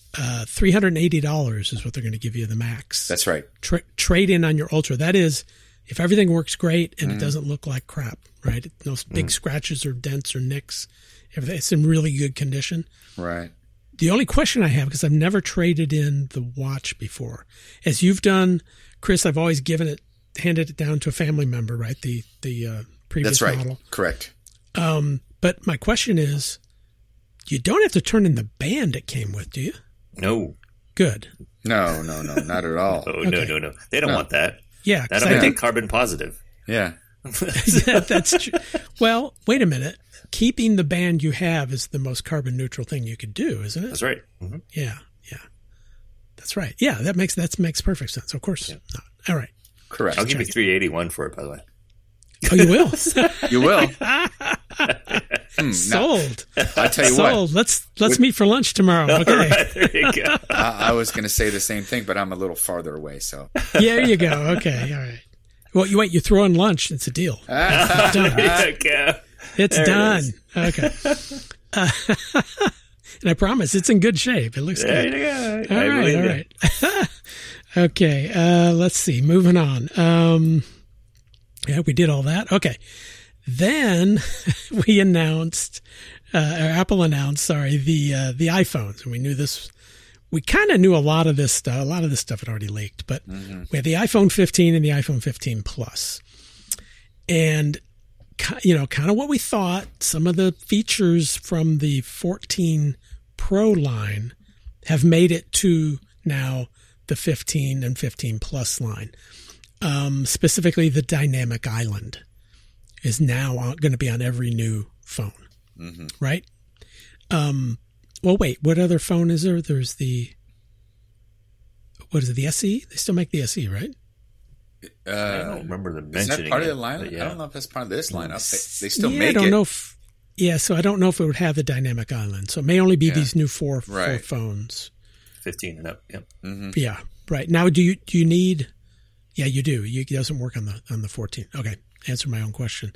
$380 is what they're going to give you the Max. That's right. Trade in on your Ultra. That is, if everything works great and it doesn't look like crap, right? No big scratches or dents or nicks. It's in really good condition. Right. The only question I have, because I've never traded in the watch before, as you've done, Chris, I've always handed it down to a family member, right? The previous That's right. model. Correct. But my question is, you don't have to turn in the band it came with, do you? No. Good. No, not at all. Oh, okay. No. They don't want that. Yeah. I think carbon positive. Yeah. Yeah, that's true. Well, wait a minute. Keeping the band you have is the most carbon neutral thing you could do, isn't it? That's right. Mm-hmm. Yeah. That's right. Yeah, that makes perfect sense. Of course. Yeah. No. All right. Correct. I'll give you $381 for it, by the way. Oh, you will? You will. Sold. I tell you Sold. what. Let's meet for lunch tomorrow. Okay. Right, there you go. I was going to say the same thing, but I'm a little farther away. So. Yeah, there you go. Okay. All right. Well, you throw in lunch. It's a deal. It's done. There you go. It's done. Okay. And I promise it's in good shape. It looks good. There you go. All right. Okay. Let's see. Moving on. Yeah, we did all that. Okay. Then we announced, or Apple announced, the iPhones. And we knew this we kind of knew a lot of this stuff. A lot of this stuff had already leaked, but we had the iPhone 15 and the iPhone 15 Plus. And, kind of what we thought, some of the features from the 14 Pro line have made it to now the 15 and 15 Plus line. Specifically, the Dynamic Island is now going to be on every new phone, right? Well, wait, what other phone is there? There's the SE? They still make the SE, right? I don't remember them mentioning. Is that part of the lineup? Yeah. I don't know if that's part of this lineup. They still make it. I don't know if. Yeah, so I don't know if it would have the Dynamic Island. So it may only be these new four phones. 15 and up. Yep. Yeah, right. Now, do you need? Yeah, you do. It doesn't work on the 14. Okay, answer my own question.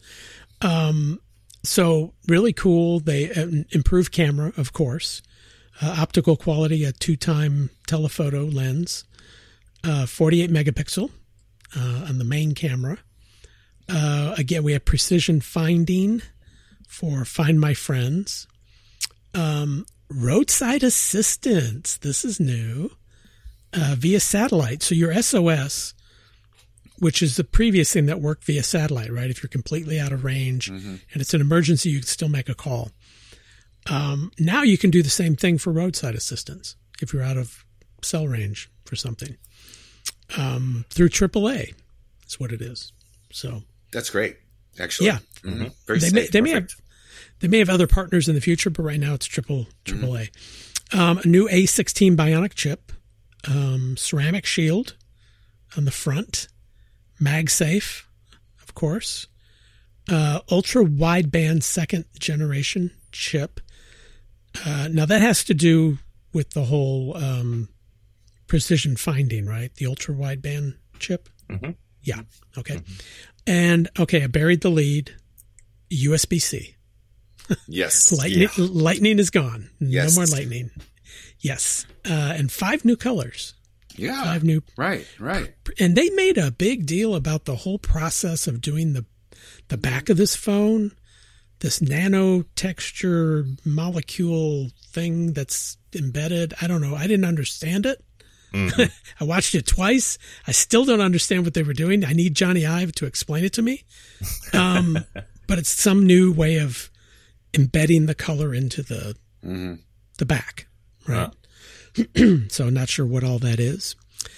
So really cool. They improved camera, of course. Optical quality, a 2-time telephoto lens, 48 megapixel on the main camera. Again, we have precision finding for Find My Friends. Roadside assistance. This is new. Via satellite. So your SOS, which is the previous thing that worked via satellite, right? If you're completely out of range and it's an emergency, you can still make a call. Now you can do the same thing for roadside assistance if you're out of cell range for something. Through AAA is what it is. So that's great, actually. Yeah. Very safe. They may have other partners in the future, but right now it's AAA. A new A16 Bionic chip, ceramic shield on the front, MagSafe, of course, ultra wideband 2nd generation chip. Now that has to do with the whole precision finding, right? The ultra wideband chip. Yeah. Okay. And I buried the lead. USB-C. Yes. Lightning is gone. Yes. No more lightning. Yes. And 5 new colors. Yeah. 5 new. Right. And they made a big deal about the whole process of doing the back of this phone, this nano texture molecule thing that's embedded. I don't know. I didn't understand it. I watched it twice. I still don't understand what they were doing. I need Johnny Ive to explain it to me. But it's some new way of embedding the color into the back, right? So not sure what all that is.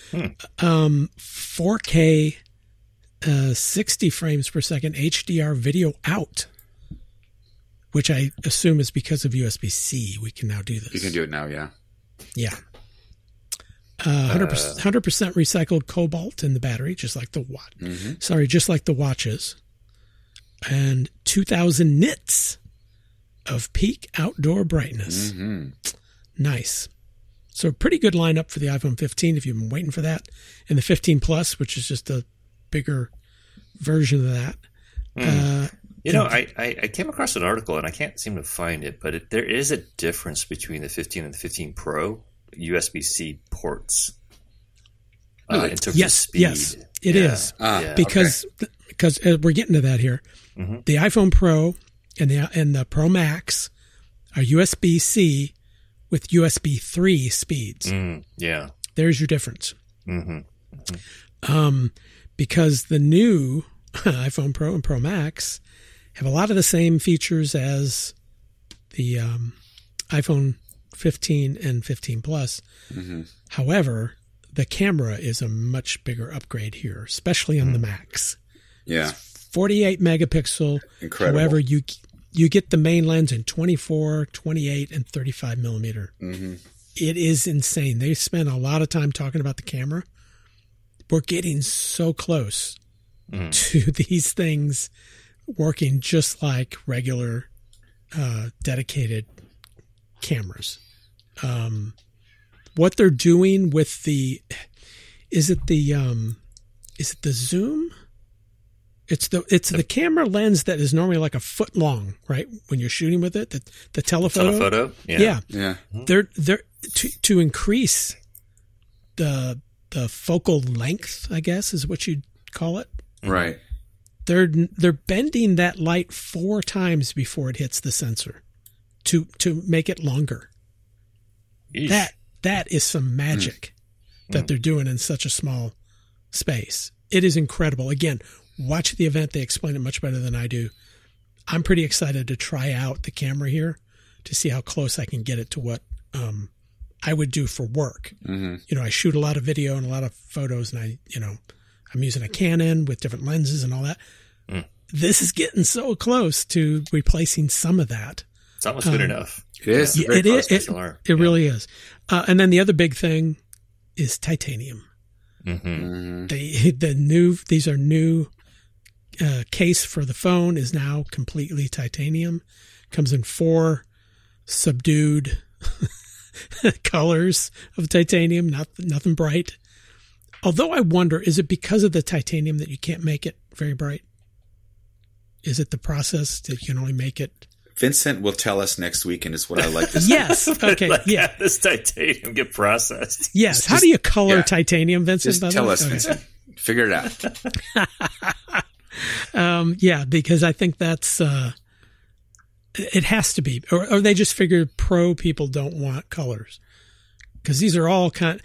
4K 60 frames per second HDR video out, which I assume is because of USB-C. We can now do this. You can do it now, yeah. Yeah. 100% recycled cobalt in the battery, just like the watch. Just like the watches. And 2,000 nits of peak outdoor brightness. Nice. So pretty good lineup for the iPhone 15 if you've been waiting for that. And the 15 Plus, which is just a bigger version of that. I came across an article, and I can't seem to find it, but there is a difference between the 15 and the 15 Pro USB-C ports. In terms of speed. Yes, it is. Because we're getting to that here. The iPhone Pro and the Pro Max are USB-C with USB 3 speeds. There's your difference. Because the new iPhone Pro and Pro Max have a lot of the same features as the iPhone 15 and 15 Plus. However, the camera is a much bigger upgrade here, especially on the Max. Yeah. It's 48 megapixel. Incredible. However, you get the main lens in 24, 28, and 35 millimeter. It is insane. They spent a lot of time talking about the camera. We're getting so close to these things working just like regular dedicated cameras. What they're doing with is it the zoom? It's the camera lens that is normally like a foot long, right? When you're shooting with it, the telephoto. Yeah. They're to increase the focal length, I guess is what you'd call it. Right. They're bending that light 4 times before it hits the sensor to make it longer. Eesh. that is some magic that they're doing in such a small space. It is incredible. Again, watch the event. They explain it much better than I do. I'm pretty excited to try out the camera here to see how close I can get it to what I would do for work. You know, I shoot a lot of video and a lot of photos, and I'm using a Canon with different lenses and all that. This is getting so close to replacing some of that. It's almost good enough. It is. Yeah, it really is. And then the other big thing is titanium. These are new case for the phone is now completely titanium. Comes in 4 subdued colors of titanium, nothing bright. Although I wonder, is it because of the titanium that you can't make it very bright? Is it the process that you can only make it? Vincent will tell us next week, and it's what I like to say. Yes. Okay. Like, yeah. This titanium get processed. Yes. How do you color titanium, Vincent? Just tell us, Vincent. Figure it out. Yeah, because I think that's it has to be, or they just figured pro people don't want colors because these are all kind.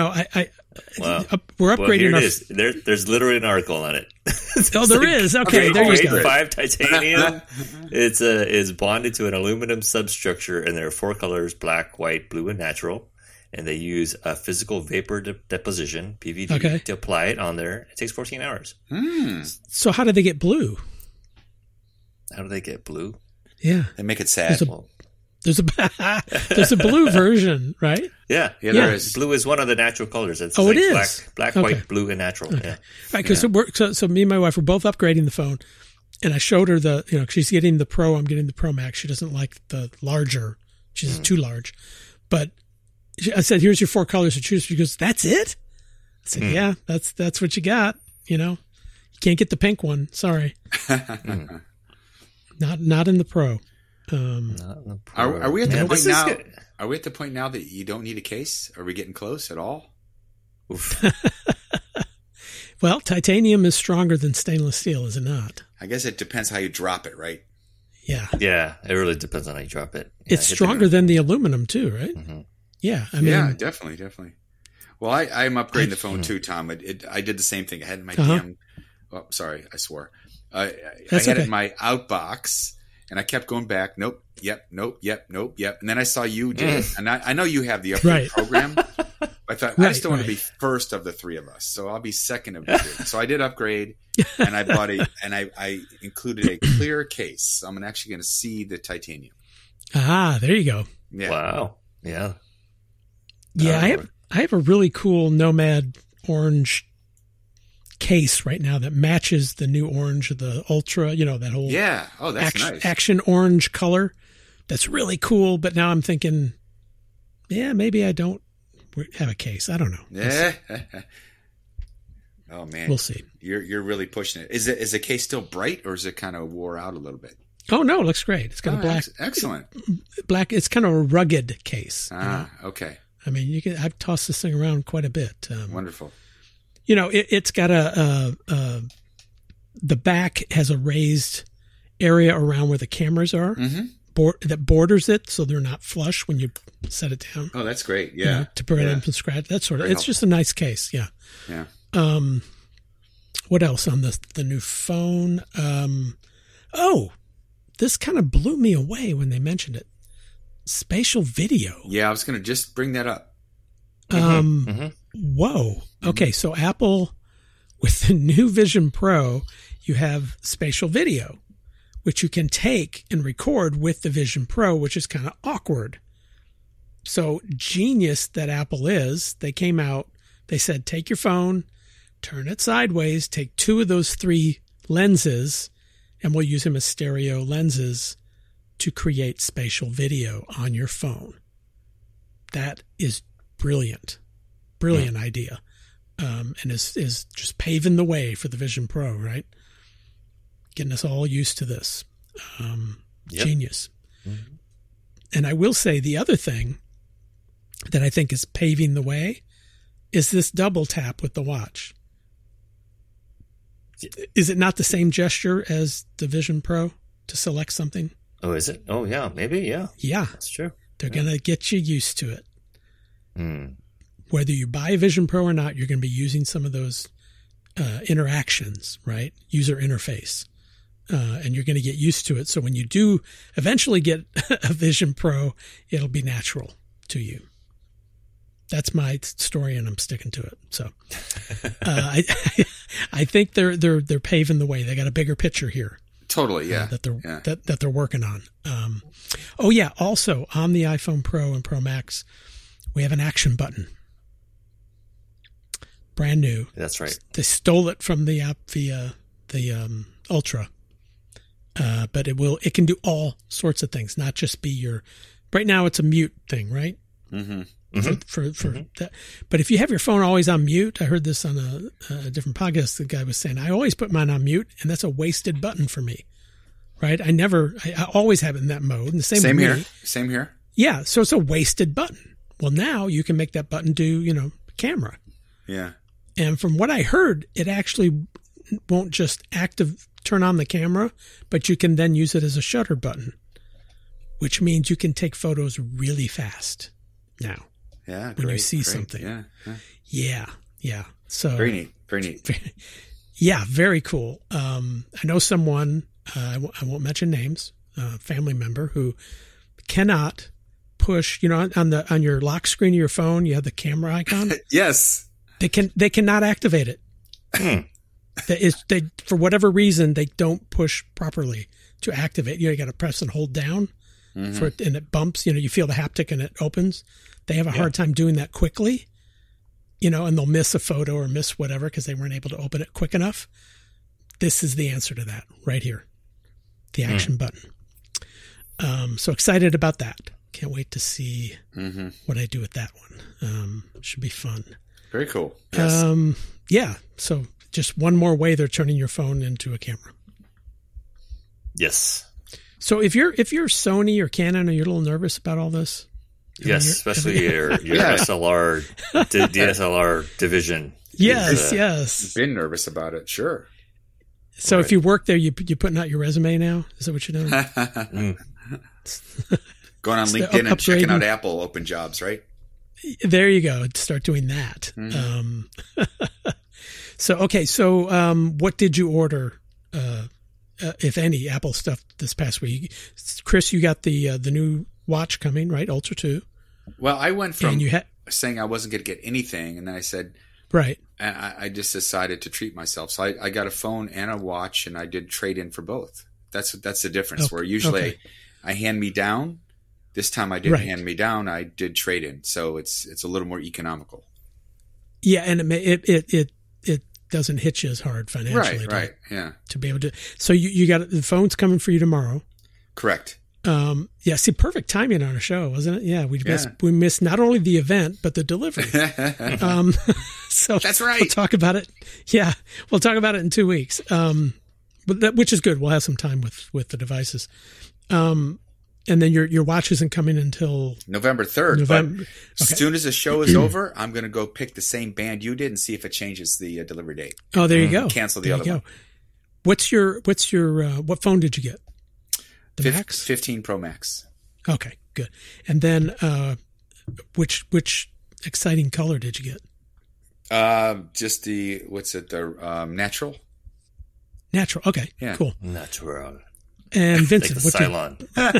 We're upgrading. Well, here it is. There's literally an article on it. There is. Okay, there you go. 5 titanium. It's bonded to an aluminum substructure, and there are 4 colors: black, white, blue, and natural. And they use a physical vapor deposition (PVD) to apply it on there. It takes 14 hours. So how do they get blue? How do they get blue? Yeah, they make it sad. There's a blue version, right? Yeah, there is. Blue is one of the natural colors. It's it is black, white, blue, and natural. Okay. Yeah, right. Because so me and my wife were both upgrading the phone, and I showed her she's getting the Pro. I'm getting the Pro Max. She doesn't like the larger. She's too large. But I said, "Here's your 4 colors to choose." She goes, "That's it?" I said, "Yeah, that's what you got. You can't get the pink one. Sorry, not in the Pro." Are we at the point now? Are we at the point now that you don't need a case? Are we getting close at all? Well, titanium is stronger than stainless steel, is it not? I guess it depends how you drop it, right? Yeah. Yeah, it really depends on how you drop it. Yeah, it's stronger than the aluminum too, right? Yeah, I mean, definitely. Well, I'm upgrading the phone too, Tom. I did the same thing. I had my damn. Oh, sorry, I swore. I had it in my outbox. And I kept going back. Nope. Yep. Nope. Yep. Nope. Yep. And then I saw you did it. And I know you have the upgrade program. I thought, I still want to be first of the 3 of us. So I'll be second of the 3. So I did upgrade and I bought I included a clear case. So I'm actually going to see the titanium. There you go. Yeah. Wow. Yeah. Yeah. I have a really cool Nomad orange case right now that matches the new orange of the Ultra, that whole that's nice. Action orange color. That's really cool. But now I'm thinking, maybe I don't have a case. I don't know. Yeah. Oh man, we'll see. You're really pushing it. Is the case still bright or is it kind of wore out a little bit? Oh no, it looks great. It's got a black. Excellent. Black. It's kind of a rugged case. Okay. I mean, I've tossed this thing around quite a bit. Wonderful. It's got the back has a raised area around where the cameras are that borders it, so they're not flush when you set it down. Oh, that's great. Yeah. To prevent them from scratch. That sort of. It's just a nice case. Yeah. Yeah. What else on the new phone? This kind of blew me away when they mentioned it. Spatial video. Yeah, I was going to just bring that up. Whoa. Okay, so Apple, with the new Vision Pro, you have spatial video, which you can take and record with the Vision Pro, which is kind of awkward. So genius that Apple is, they came out, they said, take your phone, turn it sideways, take 2 of those 3 lenses, and we'll use them as stereo lenses to create spatial video on your phone. That is brilliant idea. And is just paving the way for the Vision Pro, right? Getting us all used to this. Genius. Mm-hmm. And I will say the other thing that I think is paving the way is this double tap with the watch. Is it not the same gesture as the Vision Pro to select something? Oh, is it? Oh, yeah, maybe, yeah. Yeah. That's true. They're going to get you used to it. Whether you buy a Vision Pro or not, you're going to be using some of those interactions, right? User interface. And you're going to get used to it. So when you do eventually get a Vision Pro, it'll be natural to you. That's my story, and I'm sticking to it. So I think they're paving the way. They got a bigger picture here. Totally, yeah. That they're working on. Also on the iPhone Pro and Pro Max, we have an action button. Brand new. That's right. They stole it from the app via the Ultra. But it can do all sorts of things, not just be right now it's a mute thing, right? Mm-hmm. For that. But if you have your phone always on mute, I heard this on a different podcast. The guy was saying, I always put mine on mute, and that's a wasted button for me, right? I always have it in that mode. And the same here. Same here. Yeah. So it's a wasted button. Well, now you can make that button do, camera. Yeah. And from what I heard, it actually won't just turn on the camera, but you can then use it as a shutter button, which means you can take photos really fast now. Yeah, when you see something. Yeah. So very neat. Yeah, very cool. I know someone, I won't mention names, a family member who cannot push, on your lock screen of your phone, you have the camera icon. Yes. They cannot activate it. They for whatever reason, they don't push properly to activate. You got to press and hold down for it, and it bumps. You feel the haptic and it opens. They have a hard time doing that quickly, and they'll miss a photo or miss whatever because they weren't able to open it quick enough. This is the answer to that right here, the action button. So excited about that. Can't wait to see what I do with that one. Should be fun. Very cool. Yes. Yeah. So just one more way they're turning your phone into a camera. Yes. So if you're Sony or Canon, are you a little nervous about all this? Yes, especially your SLR, DSLR division. Yes. Been nervous about it, sure. So if you work there, you putting out your resume now? Is that what you're doing? Going on LinkedIn and checking out Apple open jobs, right? There you go. Start doing that. So what did you order, if any, Apple stuff this past week? Chris, you got the new watch coming, right? Ultra 2. Well, I went from saying I wasn't going to get anything, and then I said, right. And I just decided to treat myself. So I got a phone and a watch, and I did trade in for both. That's the difference. Where usually I hand me down. This time I didn't hand me down. I did trade in, so it's a little more economical. Yeah, and it doesn't hit you as hard financially, right? Yeah, to be able to. So you got the phone's coming for you tomorrow. Correct. See, perfect timing on our show, wasn't it? Yeah, we missed not only the event but the delivery. So that's right. We'll talk about it. Yeah, we'll talk about it in 2 weeks. Which is good. We'll have some time with the devices. And then your watch isn't coming until November 3rd. As soon as the show is over, I'm going to go pick the same band you did and see if it changes the delivery date. Oh, there you go. Cancel the other one. What's your what phone did you get? The Max? 15 Pro Max. Okay, good. And then which exciting color did you get? Just the natural. Natural. Okay. Yeah. Cool. Natural. And Vincent, like Cylon.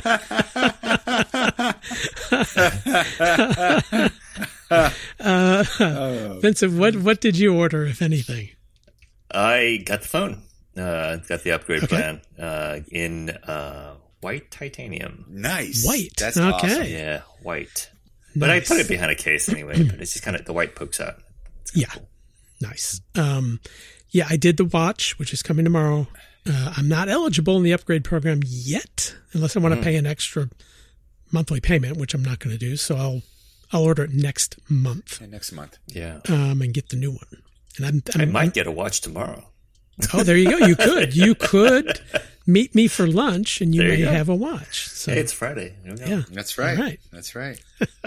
Vincent, what did you order, if anything? I got the phone. Got the upgrade plan in white titanium. Nice. White. That's awesome. Yeah, white. Nice. But I put it behind a case anyway. But it's just kind of the white pokes out. It's cool. Nice. I did the watch, which is coming tomorrow. I'm not eligible in the upgrade program yet, unless I want to pay an extra monthly payment, which I'm not going to do. So I'll order it next month. Next month, yeah. And get the new one. And I might get a watch tomorrow. Oh, there you go. You could meet me for lunch, and you may have a watch. So hey, it's Friday. Yeah, that's right. Right. That's right.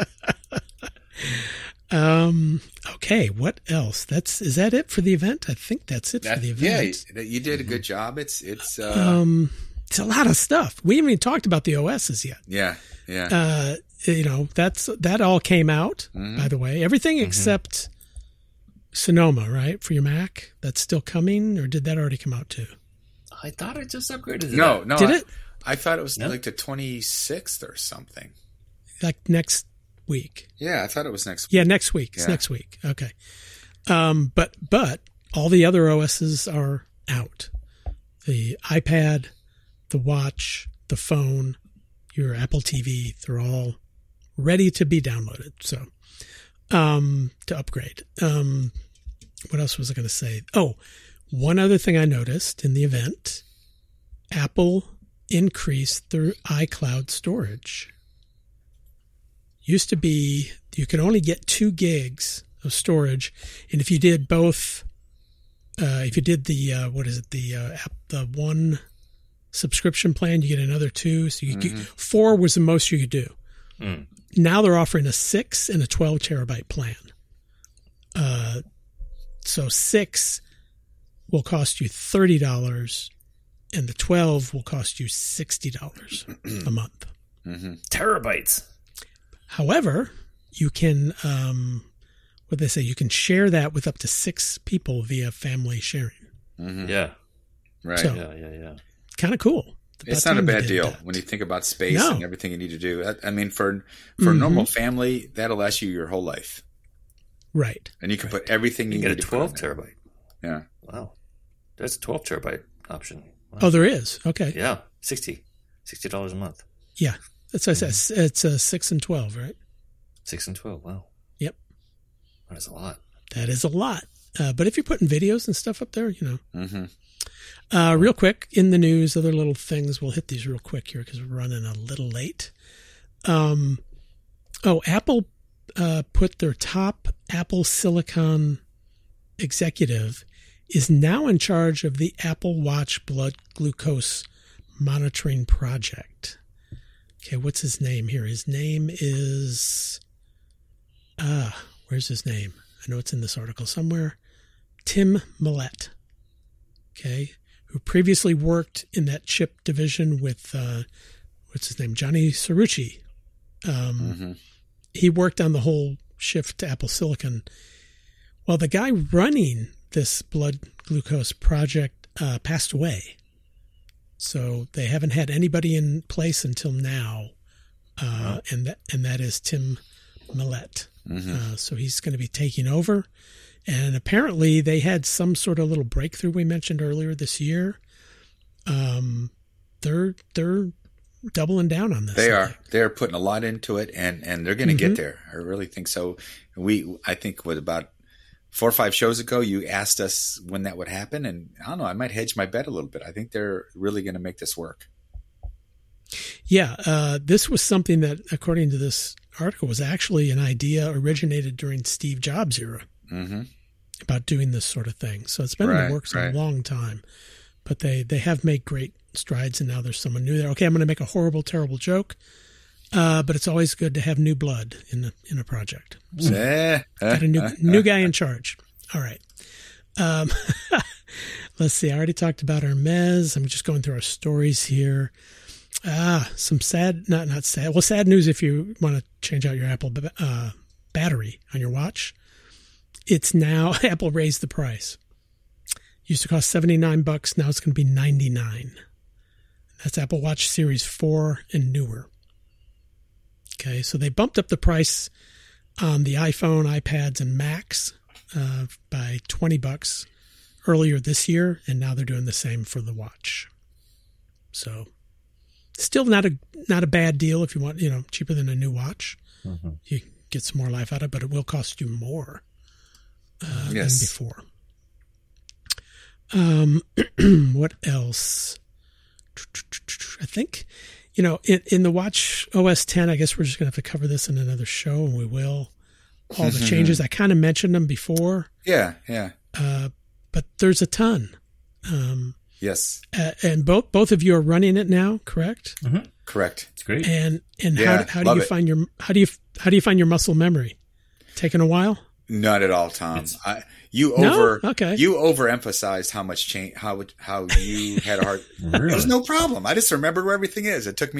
Okay, what else? Is that it for the event? I think that's it for the event. Yeah, you did a good job. It's a lot of stuff. We haven't even talked about the OSs yet. Yeah. that all came out, by the way. Everything except Sonoma, right? For your Mac. That's still coming, or did that already come out too? I thought I just upgraded to No. Did it? I thought it was like the 26th or something. Like next week. Yeah, I thought it was next week. Yeah, next week. It's next week. Okay. But all the other OSs are out. The iPad, the watch, the phone, your Apple TV, they're all ready to be downloaded. So, to upgrade. What else was I going to say? Oh, one other thing I noticed in the event, Apple increased their iCloud storage. Used to be, you could only get 2 gigs of storage. And if you did both, if you did the, the one subscription plan, you get another 2. So you get, 4 was the most you could do. Now they're offering a 6 and a 12 terabyte plan. So 6 will cost you $30 and the 12 will cost you $60 a month. Terabytes. However, you can, what they say, you can share that with up to 6 people via family sharing. Yeah. Right. So, Yeah. Kind of cool. It's not a bad deal when you think about space and everything you need to do. I mean, for a normal family, that'll last you your whole life. Right. And you can put everything you get need a to 12 terabyte. Yeah. Wow. There's a 12 terabyte option. Wow. Oh, there is. Okay. Yeah. $60 a month. Yeah. That's what I said. It's 6 and 12, right? 6 and 12. Wow. Yep. That is a lot. That is a lot. But if you're putting videos and stuff up there, real quick in the news, other little things, we'll hit these real quick here because we're running a little late. Apple put their top Apple Silicon executive is now in charge of the Apple Watch blood glucose monitoring project. Okay, what's his name here? His name is, where's his name? I know it's in this article somewhere. Tim Millett. Okay, who previously worked in that chip division with, what's his name? Johnny Cerrucci. He worked on the whole shift to Apple Silicon. Well, the guy running this blood glucose project passed away. So they haven't had anybody in place until now, and that is Tim Millett. So he's going to be taking over. And apparently they had some sort of little breakthrough we mentioned earlier this year. They're doubling down on this. They're putting a lot into it, and they're going to get there. I really think so. I think about 4 or 5 shows ago, you asked us when that would happen, and I don't know, I might hedge my bet a little bit. I think they're really going to make this work. Yeah, this was something that, according to this article, was actually an idea originated during Steve Jobs' era about doing this sort of thing. So it's been in the works a long time, but they have made great strides, and now there's someone new there. Okay, I'm going to make a horrible, terrible joke, but it's always good to have new blood in a project. So got a new guy in charge. All right. Let's see. I already talked about Hermes. I'm just going through our stories here. Some sad, not sad. Well, sad news if you want to change out your Apple battery on your watch. It's now, Apple raised the price. Used to cost $79. Now it's going to be $99. That's Apple Watch Series 4 and newer. Okay, so they bumped up the price on the iPhone, iPads, and Macs by $20 earlier this year, and now they're doing the same for the watch. So still not a bad deal if you want, cheaper than a new watch. You get some more life out of it, but it will cost you more than before. What else? I think, in the Watch OS 10, I guess we're just going to have to cover this in another show, and we will. All the changes. I kind of mentioned them before. Yeah. But there's a ton. Yes. And both of you are running it now, correct? Correct. It's great. And how do you find your muscle memory? Taking a while? Not at all, Tom. You overemphasized how much change, how you had a hard. There's no problem. I just remembered where everything is. It took me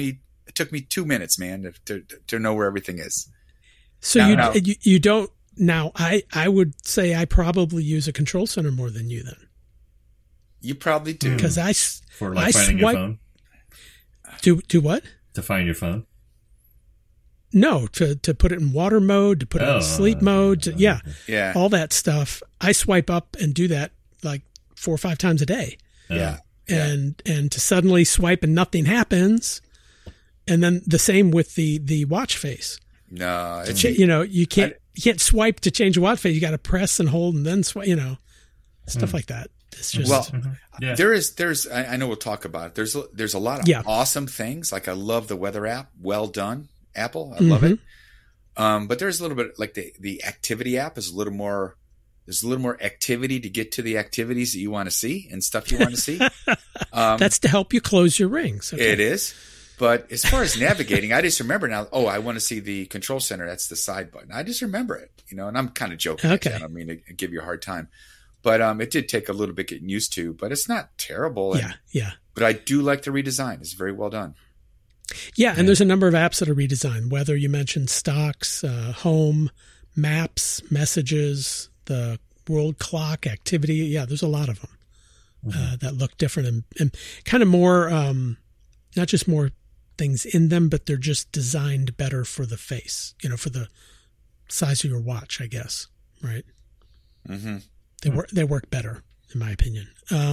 It took me 2 minutes, man, to know where everything is. So you don't now. I would say I probably use a control center more than you then. You probably do because for like finding your phone. Do what? To find your phone. No, to put it in water mode, to put it in sleep mode. Yeah, all that stuff. I swipe up and do that like 4 or 5 times a day. Yeah. And to suddenly swipe and nothing happens, and then the same with the watch face. No, you can't swipe to change the watch face. You got to press and hold and then swipe. Stuff like that. It's just there's I know we'll talk about it. There's a lot of awesome things. Like I love the weather app. Well done, Apple. I love it. But there's a little bit like the activity app is a little more. There's a little more activity to get to the activities that you want to see and stuff you want to see. That's to help you close your rings. Okay. It is. But as far as navigating, I just remember now, I want to see the control center. That's the side button. I just remember it, and I'm kind of joking. Okay. I don't mean to give you a hard time. But it did take a little bit getting used to, but it's not terrible. Yeah. But I do like the redesign. It's very well done. Yeah, and there's a number of apps that are redesigned, whether you mentioned stocks, home, maps, messages, the world clock, activity. Yeah, there's a lot of them that look different and kind of more, not just more things in them, but they're just designed better for the face, for the size of your watch, I guess. Right. Mm-hmm. They work better, in my opinion.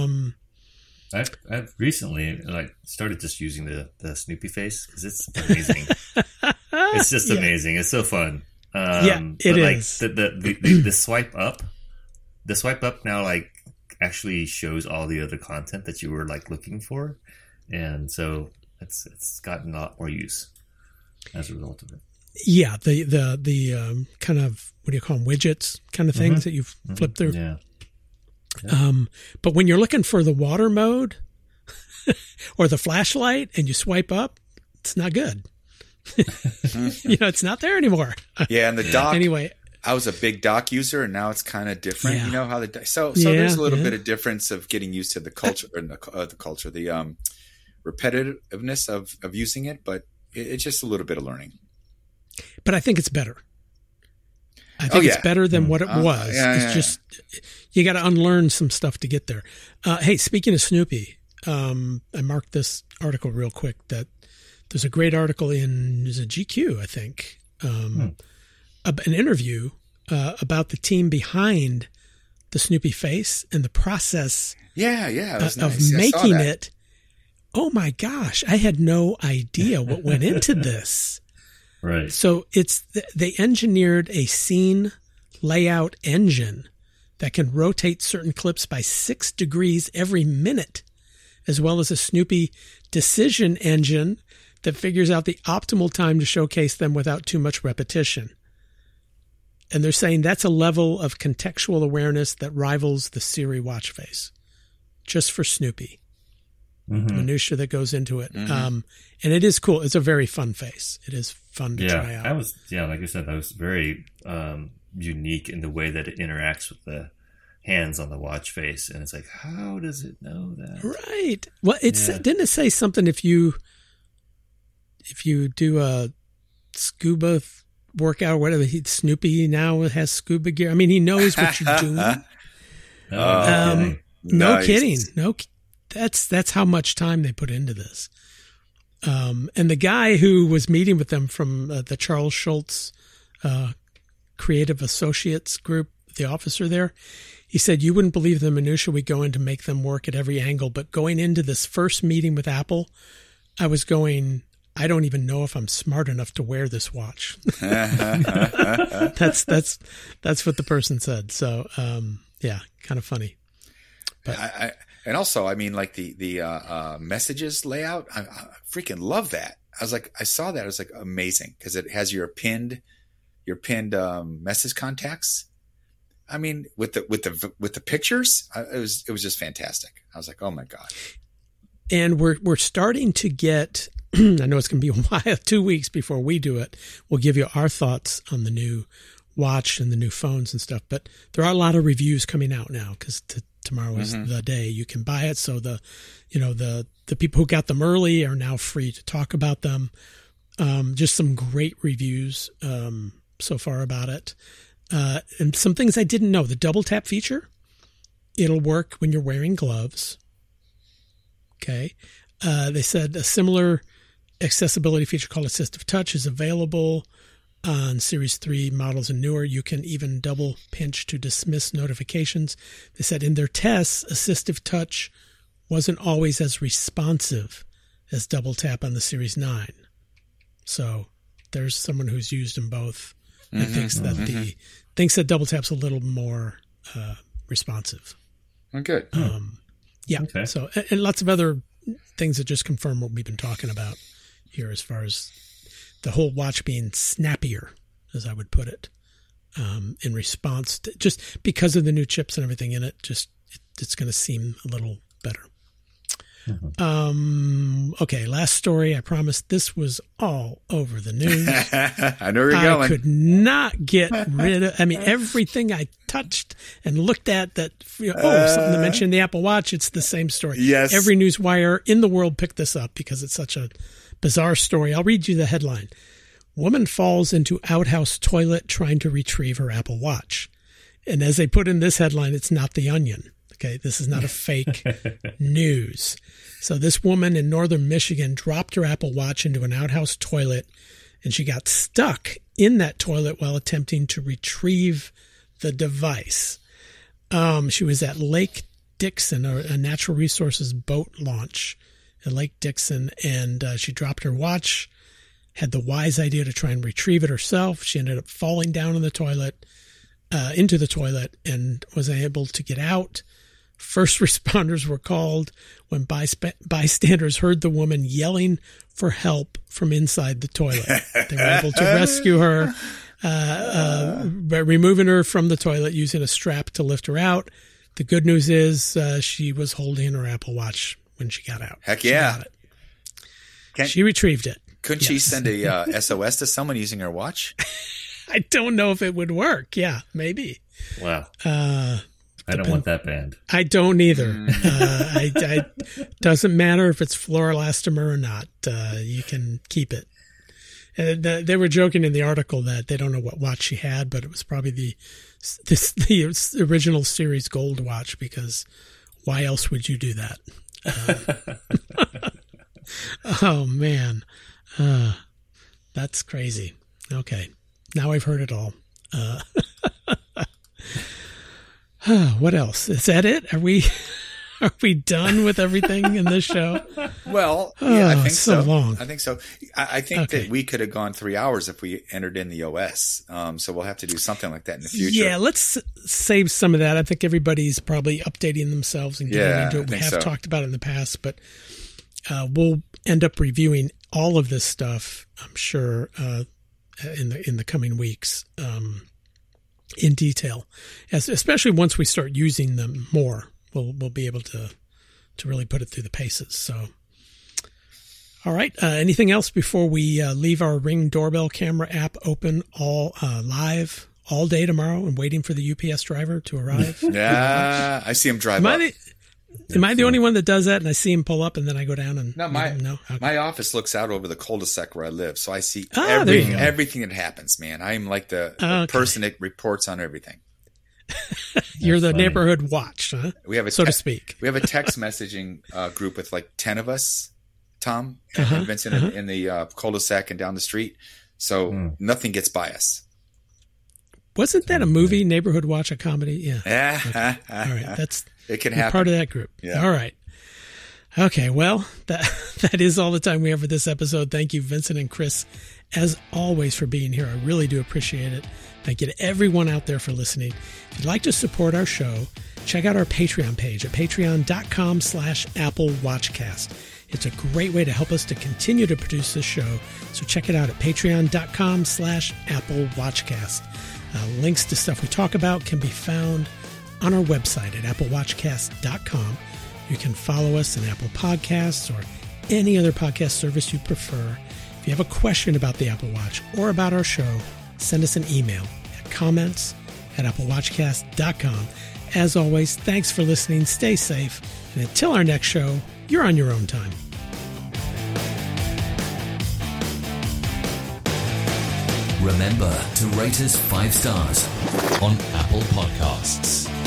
I've recently started just using the Snoopy face because it's amazing. It's just amazing. It's so fun. It is. The swipe up. The swipe up now actually shows all the other content that you were looking for, and so it's gotten a lot more use as a result of it. Yeah, the kind of, what do you call them, widgets kind of things that you flip through. Yeah. But when you're looking for the water mode or the flashlight and you swipe up, it's not good. It's not there anymore. Yeah, and the dock. Anyway, I was a big dock user, and now it's kind of different. Yeah. You know how so there's a little bit of difference of getting used to the culture and the repetitiveness of using it, but it's just a little bit of learning. But I think it's better. I think it's better than what it was. It's just you got to unlearn some stuff to get there. Hey, speaking of Snoopy, I marked this article real quick that there's a great article in GQ, I think, an interview about the team behind the Snoopy face and the process of making it. Oh my gosh, I had no idea what went into this. Right. So they engineered a scene layout engine that can rotate certain clips by 6 degrees every minute, as well as a Snoopy decision engine that figures out the optimal time to showcase them without too much repetition. And they're saying that's a level of contextual awareness that rivals the Siri watch face, just for Snoopy. The minutia that goes into it. And it is cool. It's a very fun face. It is fun to try out. Like you said, that was very unique in the way that it interacts with the hands on the watch face. And it's how does it know that? Right. Well, didn't it say something if you do a scuba workout or whatever, Snoopy now has scuba gear. I mean, he knows what you're doing. No kidding. No That's how much time they put into this. And the guy who was meeting with them from the Charles Schultz Creative Associates Group, the officer there, he said, you wouldn't believe the minutia we go in to make them work at every angle. But going into this first meeting with Apple, I was going, I don't even know if I'm smart enough to wear this watch. That's what the person said. So, kind of funny. But and also, I mean, the messages layout, I freaking love that. I saw that. I was amazing because it has your pinned message contacts. I mean, with the pictures, it was just fantastic. I was like, oh my God. And we're starting to get, I know it's going to be a while, 2 weeks before we do it. We'll give you our thoughts on the new watch and the new phones and stuff. But there are a lot of reviews coming out now because Tomorrow is the day you can buy it. So the people who got them early are now free to talk about them. Just some great reviews so far about it. And some things I didn't know. The double tap feature, it'll work when you're wearing gloves. Okay. They said a similar accessibility feature called Assistive Touch is available on Series 3 models and newer. You can even double pinch to dismiss notifications. They said in their tests, Assistive Touch wasn't always as responsive as double tap on the Series 9. So there's someone who's used them both and thinks that double tap's a little more responsive. Oh, good. Yeah. Okay. So and lots of other things that just confirm what we've been talking about here as far as the whole watch being snappier, as I would put it, in response to, just because of the new chips and everything in it, it's going to seem a little better. Okay, last story. I promised this was all over the news. I know where you're going. I could not get rid of, everything I touched and looked at that, something to mention the Apple Watch, it's the same story. Yes. Every news wire in the world picked this up because it's such a bizarre story. I'll read you the headline. Woman falls into outhouse toilet trying to retrieve her Apple Watch. And as they put in this headline, it's not The Onion. Okay, this is not a fake news. So this woman in northern Michigan dropped her Apple Watch into an outhouse toilet, and she got stuck in that toilet while attempting to retrieve the device. She was at Lake Dixon, a natural resources boat launch at Lake Dixon, and she dropped her watch, had the wise idea to try and retrieve it herself. She ended up falling down in the toilet, into the toilet, and was able to get out. First responders were called when bystanders heard the woman yelling for help from inside the toilet. They were able to rescue her, by removing her from the toilet using a strap to lift her out. The good news is she was holding her Apple Watch when she got out. Heck yeah. She retrieved it. Couldn't she send a SOS to someone using her watch? I don't know if it would work. Yeah, maybe. Wow. I don't want that band. I don't either. I doesn't matter if it's fluoroelastomer or not. You can keep it. They were joking in the article that they don't know what watch she had, but it was probably the original series gold watch, because why else would you do that? Oh man, that's crazy. Okay, now I've heard it all. What else? Is that it? Are we done with everything in this show? Well, yeah, I think so. Long. I think so. I think that we could have gone 3 hours if we entered in the OS. So we'll have to do something like that in the future. Yeah, let's save some of that. I think everybody's probably updating themselves and getting into it. We have talked about it in the past, but we'll end up reviewing all of this stuff, I'm sure, in the coming weeks. In detail, especially once we start using them more, we'll be able to really put it through the paces. So, all right. Anything else before we leave our Ring doorbell camera app open live all day tomorrow and waiting for the UPS driver to arrive? Yeah, I see him drive up. Am I the only one that does that? And I see him pull up, and then I go down and my office looks out over the cul-de-sac where I live, so I see everything that happens. Man, I am like the person that reports on everything. You're the neighborhood watch, huh? We have so to speak. We have a text messaging group with like 10 of us, Tom and Vincent in the cul-de-sac and down the street, so nothing gets by us. Wasn't that a movie, Neighborhood Watch, a comedy? Yeah. Okay. All right, it can happen. Part of that group. Yeah. All right. Okay. Well, that is all the time we have for this episode. Thank you, Vincent and Chris, as always, for being here. I really do appreciate it. Thank you to everyone out there for listening. If you'd like to support our show, check out our Patreon page at patreon.com/Apple Watchcast. It's a great way to help us to continue to produce this show. So check it out at patreon.com/Apple Watchcast. Links to stuff we talk about can be found on our website at applewatchcast.com. You can follow us in Apple Podcasts or any other podcast service you prefer. If you have a question about the Apple Watch or about our show, send us an email at comments@applewatchcast.com. As always, thanks for listening. Stay safe. And until our next show, you're on your own time. Remember to rate us 5 stars on Apple Podcasts.